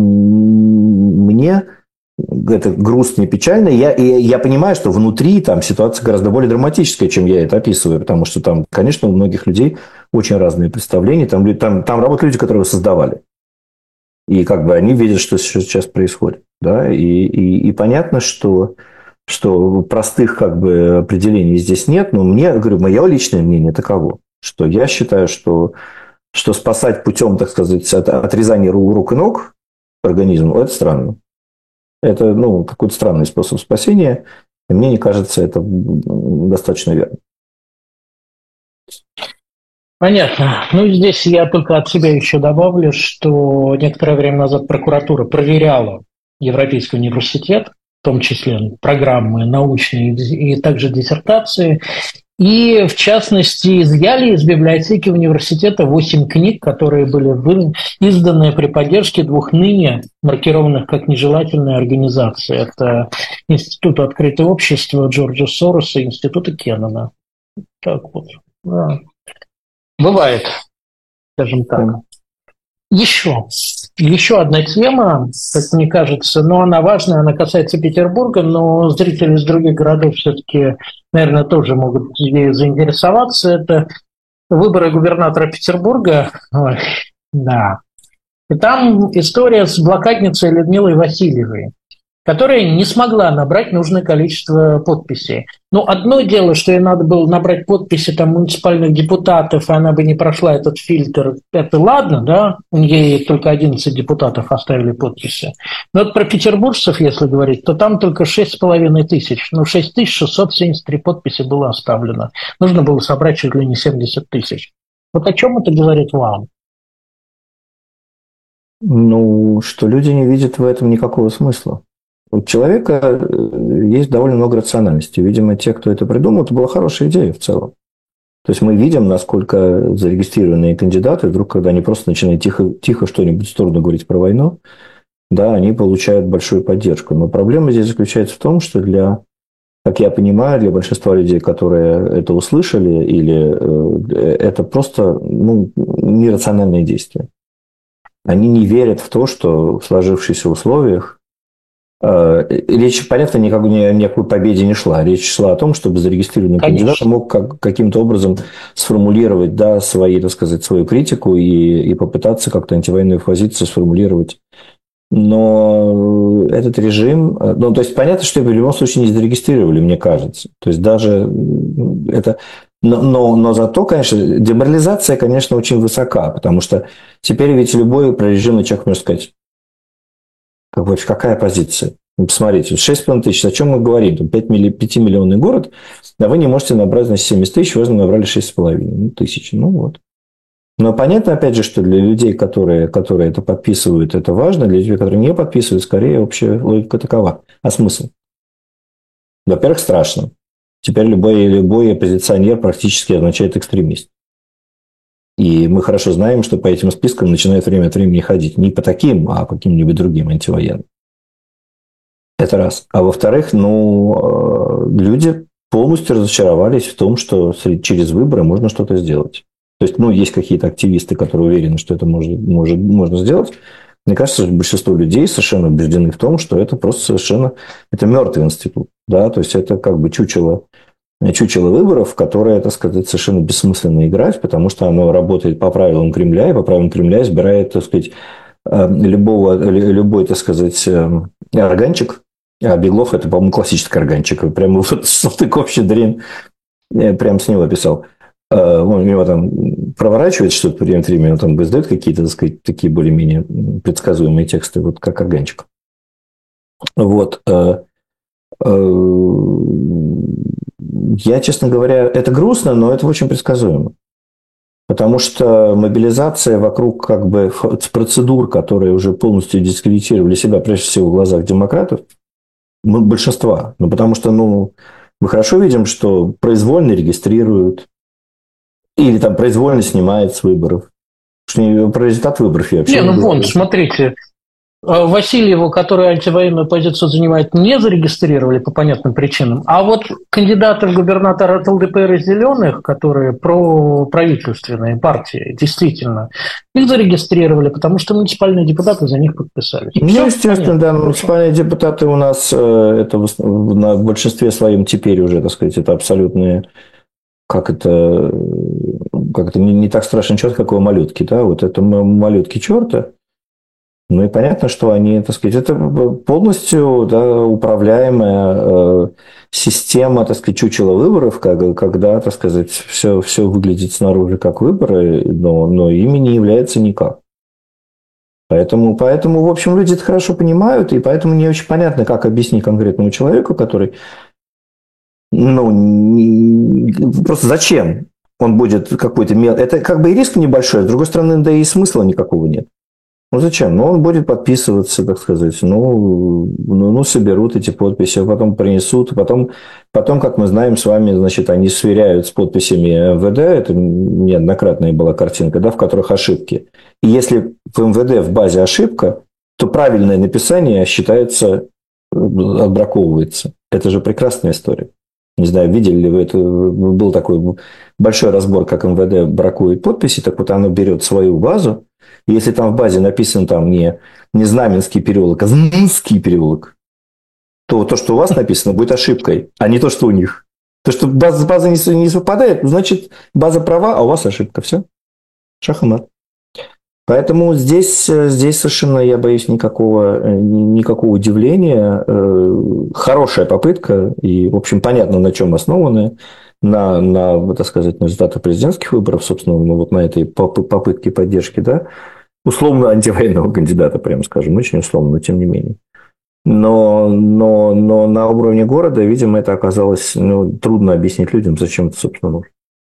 Speaker 3: мне это грустно и печально. Я, и я понимаю, что внутри там ситуация гораздо более драматическая, чем я это описываю, потому что там, конечно, у многих людей очень разные представления. Там, там, там работают люди, которые его создавали. И как бы они видят, что сейчас происходит. Да? И, и, и понятно, что, что простых как бы определений здесь нет. Но мне, говорю, мое личное мнение таково, что я считаю, что, что спасать путем, так сказать, от, отрезания рук и ног организму, это странно. Это, ну, какой-то странный способ спасения. И мне не кажется это достаточно верно.
Speaker 2: Понятно. Ну, здесь я только от себя еще добавлю, что некоторое время назад прокуратура проверяла Европейский университет, в том числе программы научные и также диссертации, И, в частности, изъяли из библиотеки университета восемь книг, которые были вы- изданы при поддержке двух ныне маркированных как нежелательные организации. Это Институт открытого общества Джорджа Сороса и Института Кеннона. Так вот. Да. Бывает, скажем так. Еще. Еще одна тема, как мне кажется, но она важная, она касается Петербурга, но зрители из других городов все-таки, наверное, тоже могут ею заинтересоваться. Это выборы губернатора Петербурга. Ой, да. И там история с блокадницей Людмилой Васильевой, которая не смогла набрать нужное количество подписей. Ну, одно дело, что ей надо было набрать подписи там, муниципальных депутатов, и она бы не прошла этот фильтр. Это ладно, да? Ей только одиннадцать депутатов оставили подписи. Но вот про петербуржцев, если говорить, то там только шесть с половиной тысяч. Ну, шесть тысяч шестьсот семьдесят три подписи было оставлено. Нужно было собрать чуть ли не семьдесят тысяч. Вот о чем это говорит вам?
Speaker 3: Ну, что люди не видят в этом никакого смысла. У человека есть довольно много рациональности. Видимо, те, кто это придумал, это была хорошая идея в целом. То есть мы видим, насколько зарегистрированные кандидаты, вдруг, когда они просто начинают тихо, тихо что-нибудь в сторону говорить про войну, да, они получают большую поддержку. Но проблема здесь заключается в том, что для, как я понимаю, для большинства людей, которые это услышали, или э, это просто ну, нерациональные действия. Они не верят в то, что в сложившихся условиях речь, понятно, никакой, ни о какой победе не шла. Речь шла о том, чтобы зарегистрированный кандидат мог как, каким-то образом сформулировать да, свои, так сказать, свою критику и, и попытаться как-то антивоенную позицию сформулировать. Но этот режим... Ну, то есть, понятно, что его в любом случае не зарегистрировали, мне кажется. То есть, даже это... Но, но, но зато, конечно, деморализация, конечно, очень высока, потому что теперь ведь любой прорежимный человек может сказать, какая позиция? Посмотрите, шесть с половиной тысяч, о чем мы говорим? Там пятимиллионный город, а вы не можете набрать, значит, семьдесят тысяч, вы набрали шесть с половиной тысяч. Ну вот. Но понятно, опять же, что для людей, которые, которые это подписывают, это важно, для людей, которые не подписывают, скорее общая логика такова. А смысл? Во-первых, страшно. Теперь любой, любой оппозиционер практически означает экстремист. И мы хорошо знаем, что по этим спискам начинают время от времени ходить. Не по таким, а по каким-нибудь другим антивоенным. Это раз. А во-вторых, ну, люди полностью разочаровались в том, что через выборы можно что-то сделать. То есть, ну, есть какие-то активисты, которые уверены, что это может, может, можно сделать. Мне кажется, что большинство людей совершенно убеждены в том, что это просто совершенно... Это мертвый институт. Да? То есть, это как бы чучело... чучело выборов, в которое, так сказать, совершенно бессмысленно играть, потому что оно работает по правилам Кремля, и по правилам Кремля избирает, так сказать, любого, любой, так сказать, органчик. А Беглов – это, по-моему, классический органчик. Прямо вот салтыковщий дрин, прямо с него писал. Он у него там проворачивает что-то время от времени, он там издает какие-то, так сказать, такие более-менее предсказуемые тексты, вот как органчик. Вот. Я, честно говоря, это грустно, но это очень предсказуемо. Потому что мобилизация вокруг как бы процедур, которые уже полностью дискредитировали себя, прежде всего в глазах демократов, большинства. Ну, потому что, ну, мы хорошо видим, что произвольно регистрируют или там произвольно снимают с выборов. Что про результат выборов я вообще
Speaker 2: не,
Speaker 3: не
Speaker 2: ну
Speaker 3: говорю.
Speaker 2: вон, смотрите. Васильеву, который антивоенную позицию занимает, не зарегистрировали по понятным причинам. А вот кандидаты в губернатора от ЛДПР и «Зеленых», которые проправительственные партии, действительно, их зарегистрировали, потому что муниципальные депутаты за них подписались.
Speaker 3: Ну, все, естественно, да, муниципальные депутаты у нас, это в большинстве своем теперь уже, так сказать, это абсолютные, как это, как это не, не так страшно черт, как у малютки, да, вот это малютки черта. Ну и понятно, что они, так сказать, это полностью да, управляемая э, система, так сказать, чучела выборов, как, когда, так сказать, все, все выглядит снаружи как выборы, но, но ими не является никак. Поэтому, поэтому, в общем, люди это хорошо понимают, и поэтому не очень понятно, как объяснить конкретному человеку, который, ну, не, просто зачем он будет какой-то... Это как бы и риск небольшой, с другой стороны, да и смысла никакого нет. Ну, зачем? Ну, он будет подписываться, так сказать. Ну, ну, ну соберут эти подписи, потом принесут. Потом, потом, как мы знаем с вами, значит, они сверяют с подписями эм вэ дэ. Это неоднократная была картинка, да, в которых ошибки. И если в эм вэ дэ в базе ошибка, то правильное написание считается, отбраковывается. Это же прекрасная история. Не знаю, видели ли вы это. Был такой большой разбор, как эм вэ дэ бракует подписи. Так вот, оно берет свою базу. Если там в базе написан там не, не Знаменский переулок, а Знаменский переулок, то то, что у вас написано, будет ошибкой, а не то, что у них. То, что база, база не, не совпадает, значит, база права, а у вас ошибка. Все. Шах и мат. Поэтому здесь, здесь совершенно, я боюсь, никакого, никакого удивления. Хорошая попытка, и, в общем, понятно, на чем основанная. На, на, так сказать, на результатах президентских выборов, собственно, ну, вот на этой попытке поддержки, да, условно антивоенного кандидата, прямо скажем, очень условно, но тем не менее. Но, но, но на уровне города, видимо, это оказалось, ну, трудно объяснить людям, зачем это, собственно, нужно.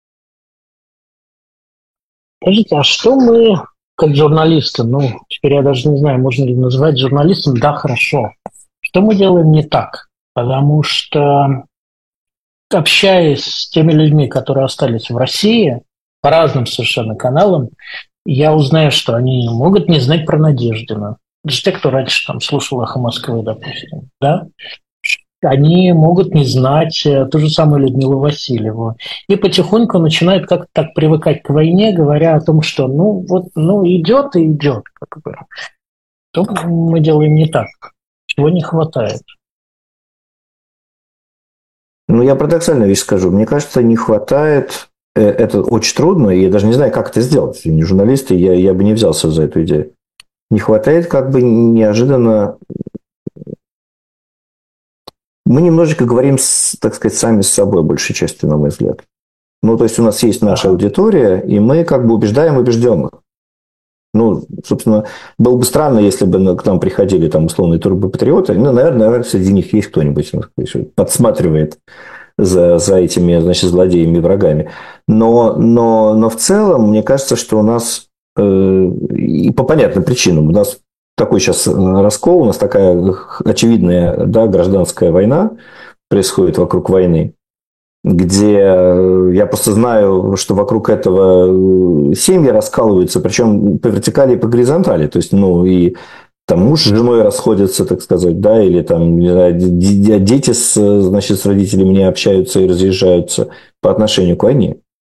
Speaker 2: Скажите, а что мы, как журналисты, ну, теперь я даже не знаю, можно ли называть журналистом, да, хорошо. Что мы делаем не так? Потому что, общаясь с теми людьми, которые остались в России, по разным совершенно каналам, я узнаю, что они могут не знать про Надеждина. Даже те, кто раньше там слушал «Эхо Москвы», допустим, да? Они могут не знать ту же самую Людмилу Васильеву. И потихоньку начинают как-то так привыкать к войне, говоря о том, что ну вот, ну идет и идет. Как бы. Что мы делаем не так? Чего не хватает?
Speaker 3: Ну, я парадоксальную вещь скажу. Мне кажется, не хватает. Это очень трудно, и я даже не знаю, как это сделать. Я не журналист, и я, я бы не взялся за эту идею. Не хватает как бы неожиданно. Мы немножечко говорим, с, так сказать, сами с собой, большей частью, на мой взгляд. Ну, то есть, у нас есть наша аудитория, и мы как бы убеждаем убежденных. Ну, собственно, было бы странно, если бы к нам приходили там условные турбопатриоты. Ну, наверное, наверное, среди них есть кто-нибудь, кто подсматривает за, за этими, значит, злодеями и врагами. Но, но, но в целом, мне кажется, что у нас, э, и по понятным причинам, у нас такой сейчас раскол, у нас такая очевидная, да, гражданская война происходит вокруг войны, где я просто знаю, что вокруг этого семьи раскалываются, причем по вертикали и по горизонтали. То есть, ну, и там муж с женой расходятся, так сказать, да, или там дети с, значит, с родителями не общаются и разъезжаются по отношению к войне.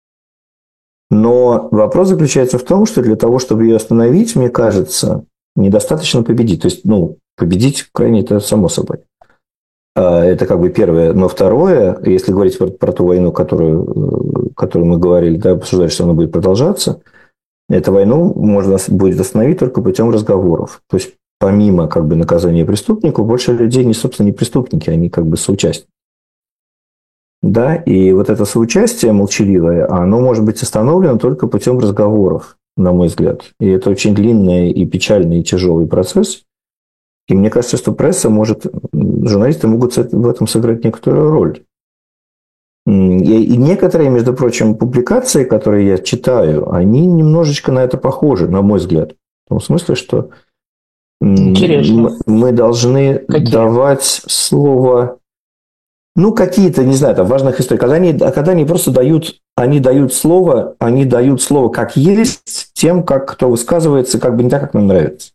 Speaker 3: Но вопрос заключается в том, что для того, чтобы ее остановить, мне кажется, недостаточно победить. То есть, ну, победить крайне это само собой. Это как бы первое. Но второе, если говорить про, про ту войну, которую, которую мы говорили, да, обсуждали, что она будет продолжаться, эту войну можно будет остановить только путем разговоров. То есть, помимо как бы наказания преступников, больше людей не, собственно, не преступники, они как бы соучастники. Да, и вот это соучастие молчаливое, оно может быть остановлено только путем разговоров, на мой взгляд. И это очень длинный и печальный и тяжелый процесс. И мне кажется, что пресса может, журналисты могут в этом сыграть некоторую роль. И некоторые, между прочим, публикации, которые я читаю, они немножечко на это похожи, на мой взгляд. В том смысле, что Интересно. мы должны Какие? давать слово, ну, какие-то, не знаю, там, важных историй. Когда они, когда они просто дают, они дают слово, они дают слово как есть тем, как кто высказывается, как бы не так, как нам нравится.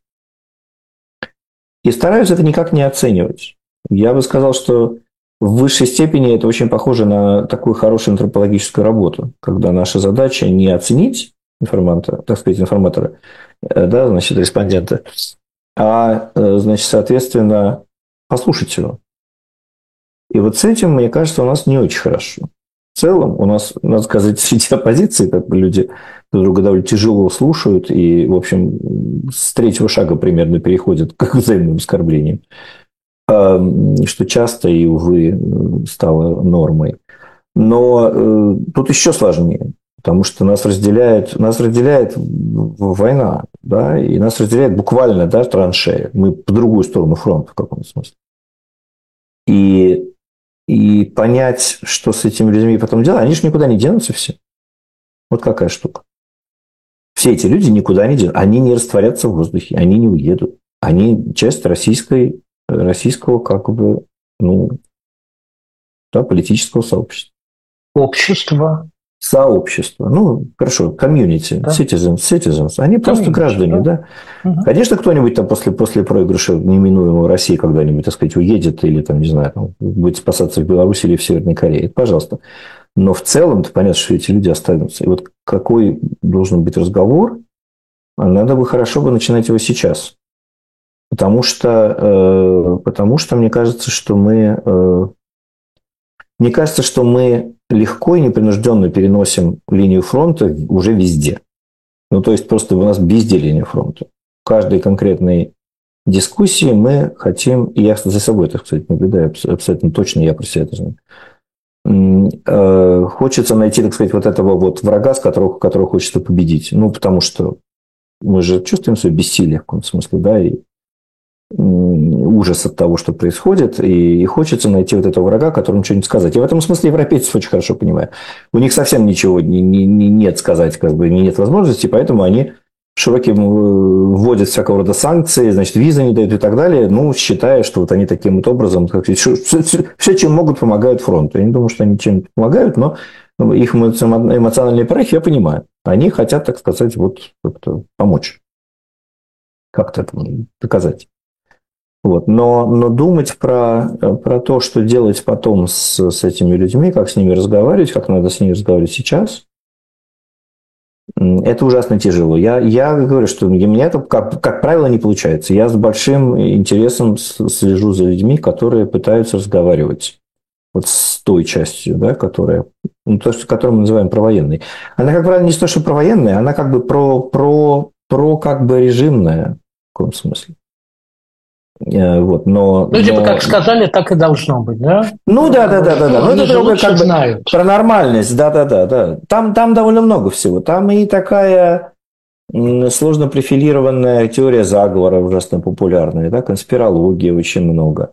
Speaker 3: И стараются это никак не оценивать. Я бы сказал, что в высшей степени это очень похоже на такую хорошую антропологическую работу, когда наша задача не оценить информанта, так сказать, информатора, да, значит, респондента, а, значит, соответственно, послушать его. И вот с этим, мне кажется, у нас не очень хорошо. В целом, у нас, надо сказать, среди оппозиции, как бы люди друг друга довольно тяжело слушают и, в общем, с третьего шага примерно переходят к взаимным оскорблениям, что часто и, увы, стало нормой. Но тут еще сложнее, потому что нас разделяет, нас разделяет война, да, и нас разделяет буквально, да, траншея. Мы по другую сторону фронта в каком-то смысле. И И понять, что с этими людьми потом делать, они же никуда не денутся все. Вот какая штука. все эти люди никуда не денутся. Они не растворятся в воздухе, они не уедут. Они часть российской, российского как бы, ну, да, политического сообщества.
Speaker 2: Общество.
Speaker 3: Сообщество. Ну, хорошо, комьюнити, да. citizens, citizens. Они community, просто граждане, да. да? Угу. Конечно, кто-нибудь там после, после проигрыша неминуемого России когда-нибудь, так сказать, уедет или, там, не знаю, там, будет спасаться в Беларуси или в Северной Корее. Пожалуйста. Но в целом-то понятно, что эти люди останутся. И вот какой должен быть разговор, надо бы хорошо бы начинать его сейчас. Потому что, э, потому что мне кажется, что мы... Э, мне кажется, что мы легко и непринужденно переносим линию фронта уже везде. Ну, то есть, просто у нас везде линия фронта. В каждой конкретной дискуссии мы хотим, и я за собой, так сказать, наблюдаю абсолютно точно, я про себя это знаю, хочется найти, так сказать, вот этого вот врага, с которого, которого хочется победить. Ну, потому что мы же чувствуем свое бессилие в каком-то смысле, да, и ужас от того, что происходит, и, и хочется найти вот этого врага, которому что-нибудь сказать. И в этом смысле европейцев очень хорошо понимаю. У них совсем ничего не, не, не, нет сказать, как бы нет возможности, поэтому они широким вводят всякого рода санкции, значит, визы не дают и так далее, ну, считая, что вот они таким вот образом, как сказать, все, все, все, чем могут, помогают фронту. Я не думаю, что они чем-то помогают, но их эмоциональные порывы я понимаю. Они хотят, так сказать, вот как-то помочь, как-то это доказать. Вот. Но, но думать про, про то, что делать потом с, с этими людьми, как с ними разговаривать, как надо с ними разговаривать сейчас, это ужасно тяжело. Я, я говорю, что у меня это, как, как правило, не получается. Я с большим интересом слежу за людьми, которые пытаются разговаривать вот с той частью, да, которая, ну, то, что, которую мы называем провоенной. Она, как правило, не то, что провоенная, она как бы про, про, про как бы режимная в каком смысле. Вот, но,
Speaker 2: ну, типа,
Speaker 3: но...
Speaker 2: как сказали, так и должно быть, да?
Speaker 3: Ну, да, да, да, да, да. Ну, это другое, как бы,
Speaker 2: знают.
Speaker 3: Про нормальность, да, да, да, да. Там, там довольно много всего. Там и такая сложно профилированная теория заговора, ужасно популярная, да, конспирология очень много.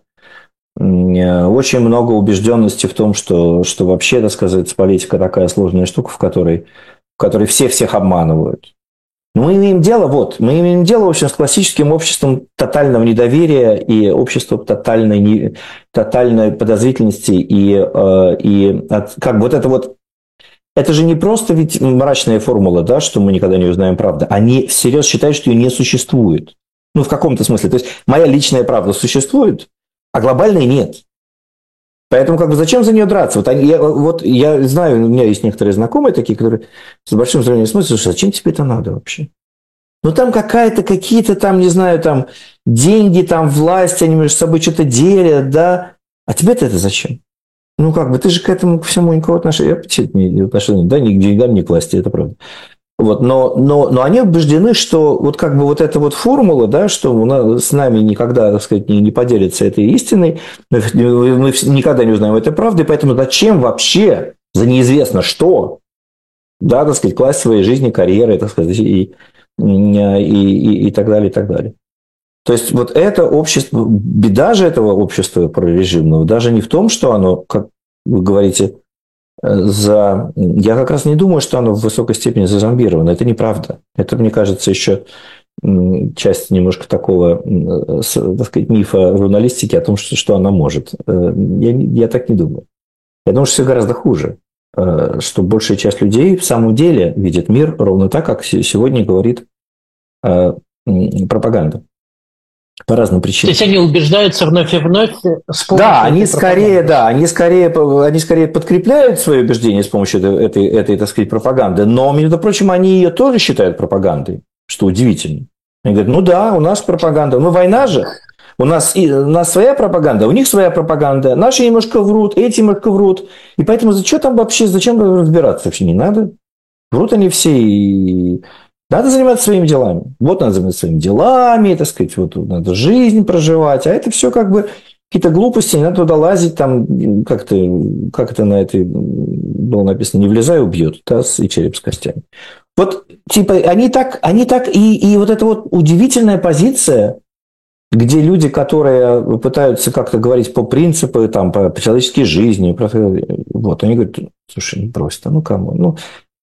Speaker 3: Очень много убежденности в том, что, что вообще, так сказать, политика такая сложная штука, в которой, в которой все всех обманывают. Мы имеем дело, вот, мы имеем дело, в общем, с классическим обществом тотального недоверия и обществом тотальной, тотальной подозрительности и, и как бы вот это вот, это же не просто ведь мрачная формула, да, что мы никогда не узнаем правду. Они всерьез считают, что ее не существует. Ну, в каком-то смысле. То есть, моя личная правда существует, а глобальной нет. Поэтому как бы зачем за нее драться? Вот, они, я, вот я знаю, у меня есть некоторые знакомые такие, которые с большим зрением смотрят, что зачем тебе это надо вообще? Ну, там какая-то, какие-то там, не знаю, там деньги, там власть, они между собой что-то делят, да? А тебе-то это зачем? Ну, как бы, ты же к этому ко всему никакого отношения, не отношения, да, ни к деньгам, ни к власти, это правда. Вот, но, но, но они убеждены, что вот как бы вот эта вот формула, да, что у нас, с нами никогда, так сказать, не, не поделится этой истиной, мы, мы никогда не узнаем этой правды, поэтому зачем вообще за неизвестно что, да, так сказать, класть своей жизни, карьеры, так сказать, и, и, и, и так далее, и так далее. То есть, вот это общество, беда же этого общества прорежимного даже не в том, что оно, как вы говорите, за... Я как раз не думаю, что оно в высокой степени зазомбировано. Это неправда. Это, мне кажется, еще часть немножко такого, так сказать, мифа журналистики о том, что, что она может. Я, я так не думаю. Я думаю, что все гораздо хуже. Что большая часть людей в самом деле видит мир ровно так, как сегодня говорит пропаганда. По разным причинам.
Speaker 2: То есть они убеждаются вновь и вновь с помощью.
Speaker 3: Да, они скорее, да, они скорее, они скорее подкрепляют свои убеждения с помощью этой, этой, этой, так сказать, пропаганды, но, между прочим, они ее тоже считают пропагандой, что удивительно. Они говорят, ну да, у нас пропаганда, ну война же, у нас, и, у нас своя пропаганда, у них своя пропаганда, наши немножко врут, эти немножко врут, и поэтому зачем там вообще, зачем разбираться вообще, не надо, врут они все и... Надо заниматься своими делами. Вот надо заниматься своими делами, так сказать, вот надо жизнь проживать. А это все как бы какие-то глупости, не надо туда лазить, там как-то, как это на этой было написано, не влезай, убьет, таз и череп с костями. Вот, типа, они так, они так и, и вот эта вот удивительная позиция, где люди, которые пытаются как-то говорить по принципу, там, по, по человеческой жизни, про, вот, они говорят, слушай, ну брось, ну кому, ну,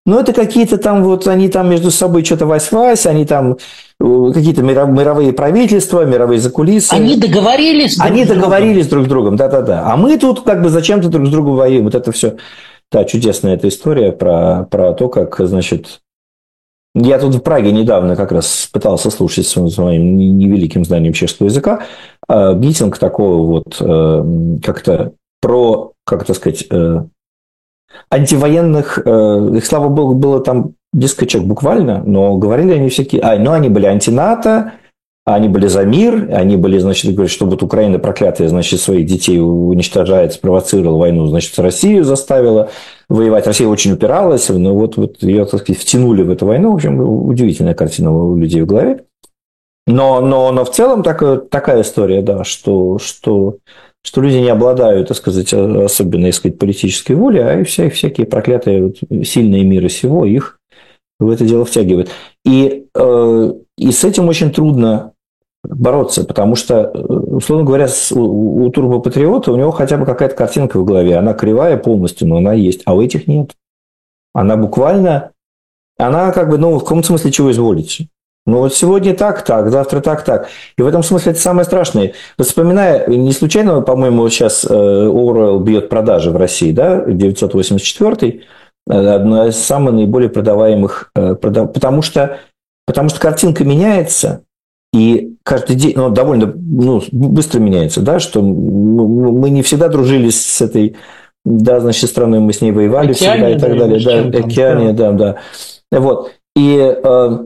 Speaker 3: Ну, это какие-то там вот, они там между собой что-то вась-вась, они там какие-то мировые правительства, мировые закулисы.
Speaker 2: Они договорились друг
Speaker 3: Они
Speaker 2: с другом.
Speaker 3: договорились друг с другом, да-да-да. А мы тут как бы зачем-то друг с другом воюем. Вот это все, да, чудесная эта история про, про то, как, значит... Я тут в Праге недавно как раз пытался слушать с своим невеликим знанием чешского языка митинг такого вот как-то про, как это сказать... антивоенных, э, их, слава богу, было там несколько человек буквально, но говорили они всякие, а, ну, они были анти-НАТО, они были за мир, они были, значит, говорят, что вот Украина проклятая, значит, своих детей уничтожает, спровоцировала войну, значит, Россию заставила воевать, Россия очень упиралась, но вот, вот ее, так сказать, втянули в эту войну, в общем, удивительная картина у людей в голове. Но, но, но в целом такая, такая история, да, что, что что люди не обладают, так сказать, особенной, так сказать, политической волей, а вся, всякие проклятые вот, сильные мира сего их в это дело втягивают. И, э, и с этим очень трудно бороться, потому что, условно говоря, у, у турбопатриота у него хотя бы какая-то картинка в голове, она кривая полностью, но она есть, а у этих нет. Она буквально, она как бы, ну, в каком смысле чего изволите? Ну, вот сегодня так, так, завтра так, так. И в этом смысле это самое страшное. Вот вспоминая, не случайно, по-моему, сейчас Оруэлл бьет продажи в России, да, девятьсот восемьдесят четвёртый, одна из самых наиболее продаваемых, потому что, потому что картинка меняется, и каждый день, ну, довольно ну, быстро меняется, да, что мы не всегда дружили с этой, да, значит, страной, мы с ней воевали
Speaker 2: Океане,
Speaker 3: всегда и так
Speaker 2: да,
Speaker 3: далее, да, океане, да, да. Вот. И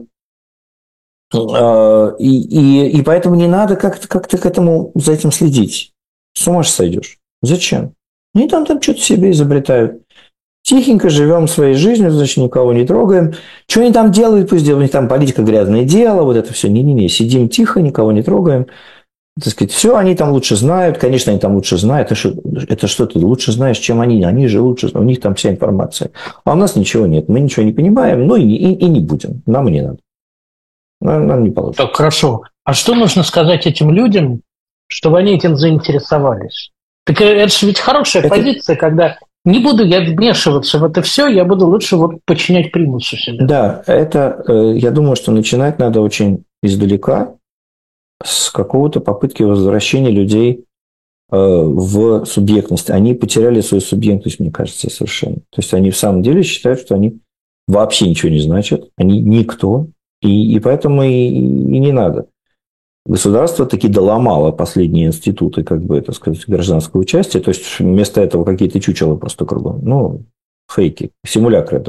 Speaker 3: И, и, и поэтому не надо как-то, как-то к этому, за этим следить. С ума же сойдешь. Зачем? Они там, там что-то себе изобретают. Тихенько живем своей жизнью, значит, никого не трогаем. Что они там делают, пусть делают. У них там политика, грязное дело, вот это все. Не-не-не, сидим тихо, никого не трогаем. Так сказать, все они там лучше знают. Конечно, они там лучше знают. Это что, это что ты лучше знаешь, чем они? Они же лучше знают. У них там вся информация. А у нас ничего нет. Мы ничего не понимаем, ну и, и, и не будем. Нам и не надо. Нам не получится.
Speaker 2: Так, хорошо. А что нужно сказать этим людям, чтобы они этим заинтересовались? Так это же ведь хорошая это... позиция, когда не буду я вмешиваться в это все, я буду лучше вот подчинять примусу себе.
Speaker 3: Да, это, я думаю, что начинать надо очень издалека, с какого-то попытки возвращения людей в субъектность. Они потеряли свою субъектность, мне кажется, совершенно. То есть они в самом деле считают, что они вообще ничего не значат, они никто. И, и поэтому и, и не надо. Государство таки доломало последние институты, как бы это сказать, гражданского участия. То есть вместо этого какие-то чучела просто кругом. Ну, фейки, симулякры,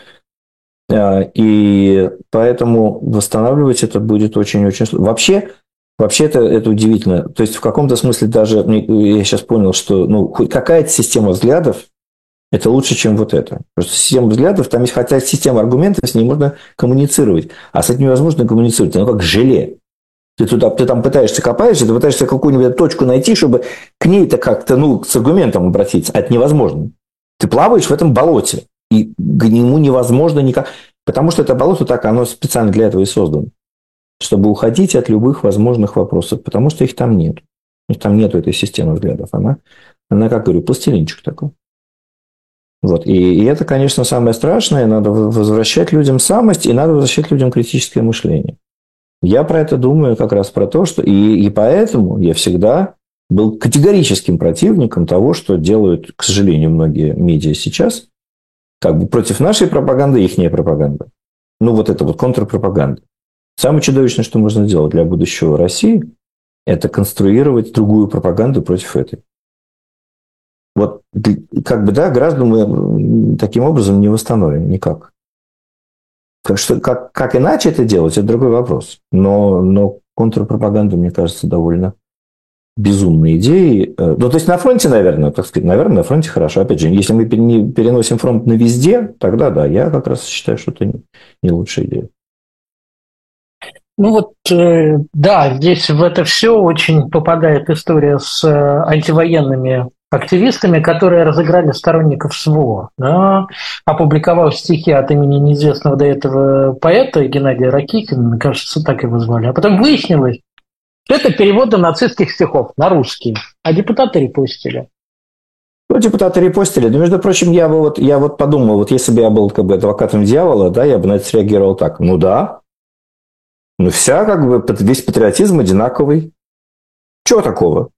Speaker 3: да? И поэтому восстанавливать это будет очень-очень сложно. Вообще, вообще это, это удивительно. То есть в каком-то смысле даже я сейчас понял, что ну, хоть какая-то система взглядов, это лучше, чем вот это. Просто система взглядов, там есть хотя система аргументов, с ней можно коммуницировать. А с этим невозможно коммуницировать. Оно как желе. Ты, туда, ты там пытаешься копаешься, ты пытаешься какую-нибудь точку найти, чтобы к ней-то как-то ну, с аргументом обратиться. А это невозможно. Ты плаваешь в этом болоте. И к нему невозможно никак. Потому что это болото так, оно специально для этого и создано. Чтобы уходить от любых возможных вопросов. Потому что их там нет. Их там нету этой системы взглядов. Она, она как говорю, пластилинчик такой. Вот. И, и это, конечно, самое страшное. Надо возвращать людям самость, и надо возвращать людям критическое мышление. Я про это думаю как раз про то, что... И, и поэтому я всегда был категорическим противником того, что делают, к сожалению, многие медиа сейчас, как бы против нашей пропаганды и ихняя пропаганда. Ну, вот это вот контрпропаганда. Самое чудовищное, что можно сделать для будущего России, это конструировать другую пропаганду против этой. Вот, как бы, да, граждан мы таким образом не восстановим никак. Так что, как, как иначе это делать, это другой вопрос. Но, но контрпропаганда, мне кажется, довольно безумной идеей. Ну, то есть, на фронте, наверное, так сказать, наверное, на фронте хорошо. Опять же, если мы не переносим фронт на везде, тогда да, я как раз считаю, что это не, не лучшая идея.
Speaker 2: Ну вот, э, да, здесь в это все очень попадает история с э, антивоенными активистами, которые разыграли сторонников СВО, да, опубликовав стихи от имени неизвестного до этого поэта Геннадия Ракитина, мне кажется, так его звали. А потом выяснилось, что это переводы нацистских стихов на русский, а депутаты репостили.
Speaker 3: Ну, депутаты репостили. Да, между прочим, я бы вот, я вот подумал, вот если бы я был как бы адвокатом дьявола, да, я бы на это среагировал так. Ну да, ну вся как бы весь патриотизм одинаковый. Чего такого?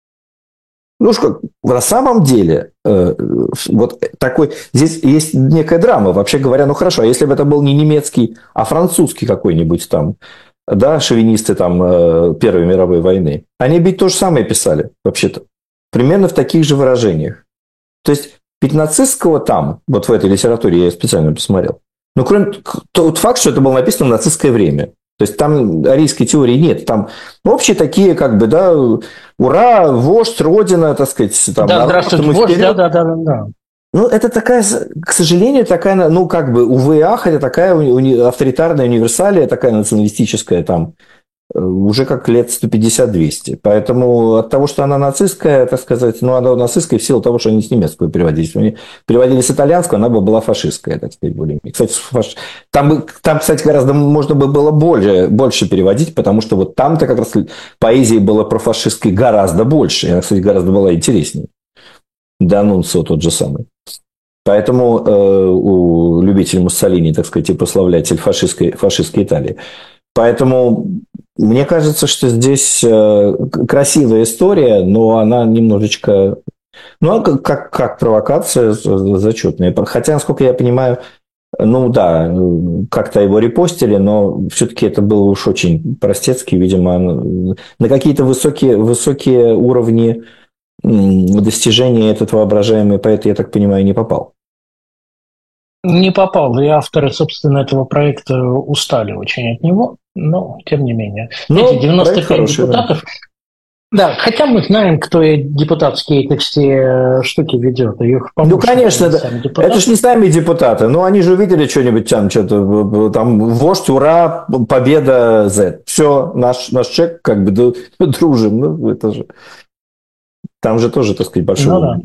Speaker 3: Ну что, на самом деле, э, вот такой, здесь есть некая драма, вообще говоря, ну хорошо, а если бы это был не немецкий, а французский какой-нибудь там, да, шовинисты там э, Первой мировой войны, они ведь то же самое писали, вообще-то, примерно в таких же выражениях. То есть, ведь нацистского там, вот в этой литературе я специально посмотрел, ну, кроме тот факт, что это было написано в нацистское время. То есть, там арийской теории нет. Там общие такие, как бы, да, ура, вождь, родина, так сказать. Там,
Speaker 2: да,
Speaker 3: народ,
Speaker 2: здравствуйте, вождь, да, да, да, да.
Speaker 3: Ну, это такая, к сожалению, такая, ну, как бы, увы и ах, это такая уни- авторитарная универсалия, такая националистическая там, уже как лет сто пятьдесят - двести. Поэтому от того, что она нацистская, так сказать, ну, она нацистская в силу того, что они с немецкого переводили. Если они переводили с итальянского, она бы была фашистская, так сказать, более-менее. Кстати, фаш... там, там, кстати, гораздо можно бы было больше, больше переводить, потому что вот там-то как раз поэзии было про фашистской гораздо больше. И она, кстати, гораздо была интереснее. Данунцио тот же самый. Поэтому э, у любителей Муссолини, так сказать, и прославлятель фашистской, фашистской Италии. Поэтому мне кажется, что здесь красивая история, но она немножечко, ну, как, как провокация зачетная. Хотя, насколько я понимаю, ну да, как-то его репостили, но все-таки это было уж очень простецки, видимо, на какие-то высокие, высокие уровни достижения этот воображаемый поэт, я так понимаю, не попал.
Speaker 2: Не попал, и авторы, собственно, этого проекта устали очень от него, но тем не менее.
Speaker 3: Ну,
Speaker 2: эти девяносто пять
Speaker 3: хороший,
Speaker 2: депутатов, да. да, хотя мы знаем, кто депутатские эти все штуки ведет. Их
Speaker 3: ну, конечно, да. Это же не сами депутаты, но они же увидели что-нибудь там, что-то там, вождь, ура, победа, Z. Все, наш, наш человек, как бы, дружим, ну, это же, там же тоже, так сказать, большой
Speaker 2: ну, да.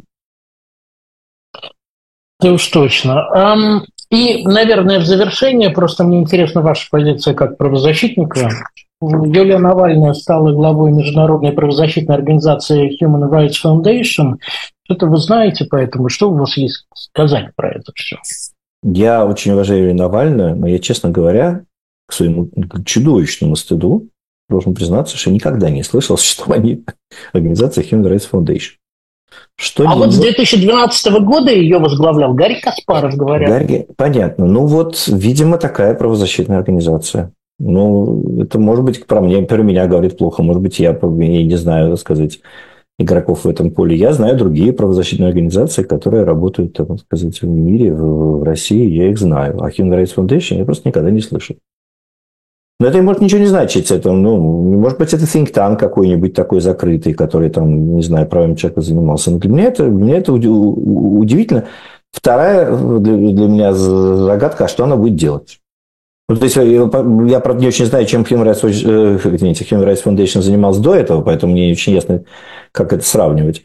Speaker 2: Это уж точно. И, наверное, в завершение, просто мне интересна ваша позиция как правозащитника. Юлия Навальная стала главой международной правозащитной организации Human Rights Foundation. Что-то вы знаете по этому? Что у вас есть сказать про это все?
Speaker 3: Я очень уважаю Юлию Навальную, но я, честно говоря, к своему чудовищному стыду должен признаться, что никогда не слышал о существовании организации Human Rights Foundation. Что
Speaker 2: а вот с две тысячи двенадцатого года ее возглавлял Гарри Каспаров, говорят.
Speaker 3: Гарри, понятно. Ну вот, видимо, такая правозащитная организация. Ну, это, может быть, про, мне, про меня говорит плохо. Может быть, я, я не знаю, так сказать, игроков в этом поле. Я знаю другие правозащитные организации, которые работают, так сказать, в мире, в, в России. Я их знаю. А Human Rights Foundation я просто никогда не слышал. Но это может ничего не значить. Это, ну, может быть, это think tank какой-нибудь такой закрытый, который там, не знаю, правами человека занимался. Но для меня это, для меня это удивительно. Вторая для, для меня загадка, а что она будет делать? Ну, то есть, я, я, правда, не очень знаю, чем Human Rights, извините, Human Rights Foundation занимался до этого, поэтому мне не очень ясно, как это сравнивать.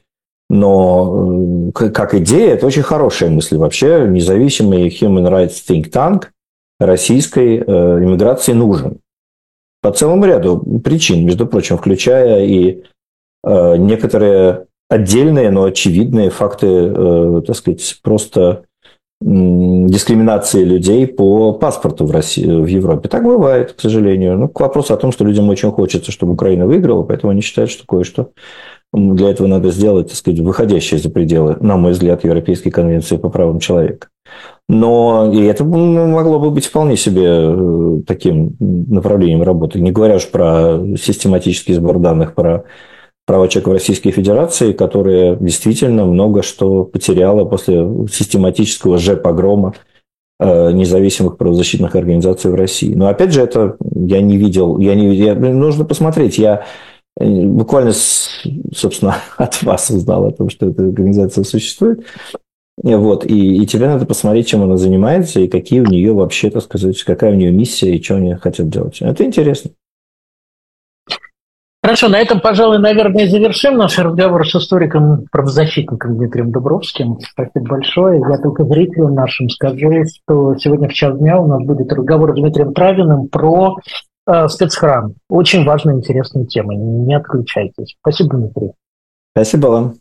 Speaker 3: Но как идея, это очень хорошая мысль. Вообще, независимый Human Rights think tank российской э, иммиграции нужен. По целому ряду причин, между прочим, включая и э, некоторые отдельные, но очевидные факты, э, так сказать, просто э, дискриминации людей по паспорту в России, в Европе. Так бывает, к сожалению. Ну, к вопросу о том, что людям очень хочется, чтобы Украина выиграла, поэтому они считают, что кое-что для этого надо сделать, так сказать, выходящее за пределы, на мой взгляд, Европейской конвенции по правам человека. Но и это могло бы быть вполне себе таким направлением работы. Не говоря уж про систематический сбор данных про права человека в Российской Федерации, которая действительно много что потеряла после систематического же погрома независимых правозащитных организаций в России. Но опять же, это я не видел, я не видел, нужно посмотреть. Я буквально, собственно, от вас узнал о том, что эта организация существует. Вот, и, и тебе надо посмотреть, чем она занимается, и какие у нее вообще, так сказать, какая у нее миссия, и что они хотят делать. Это интересно.
Speaker 2: Хорошо, на этом, пожалуй, наверное, завершим наш разговор с историком-правозащитником Дмитрием Дубровским. Спасибо большое. Я только зрителям нашим скажу, что сегодня в час дня у нас будет разговор с Дмитрием Травиным про э, спецхран. Очень важная, интересная тема. Не отключайтесь. Спасибо, Дмитрий.
Speaker 3: Спасибо вам.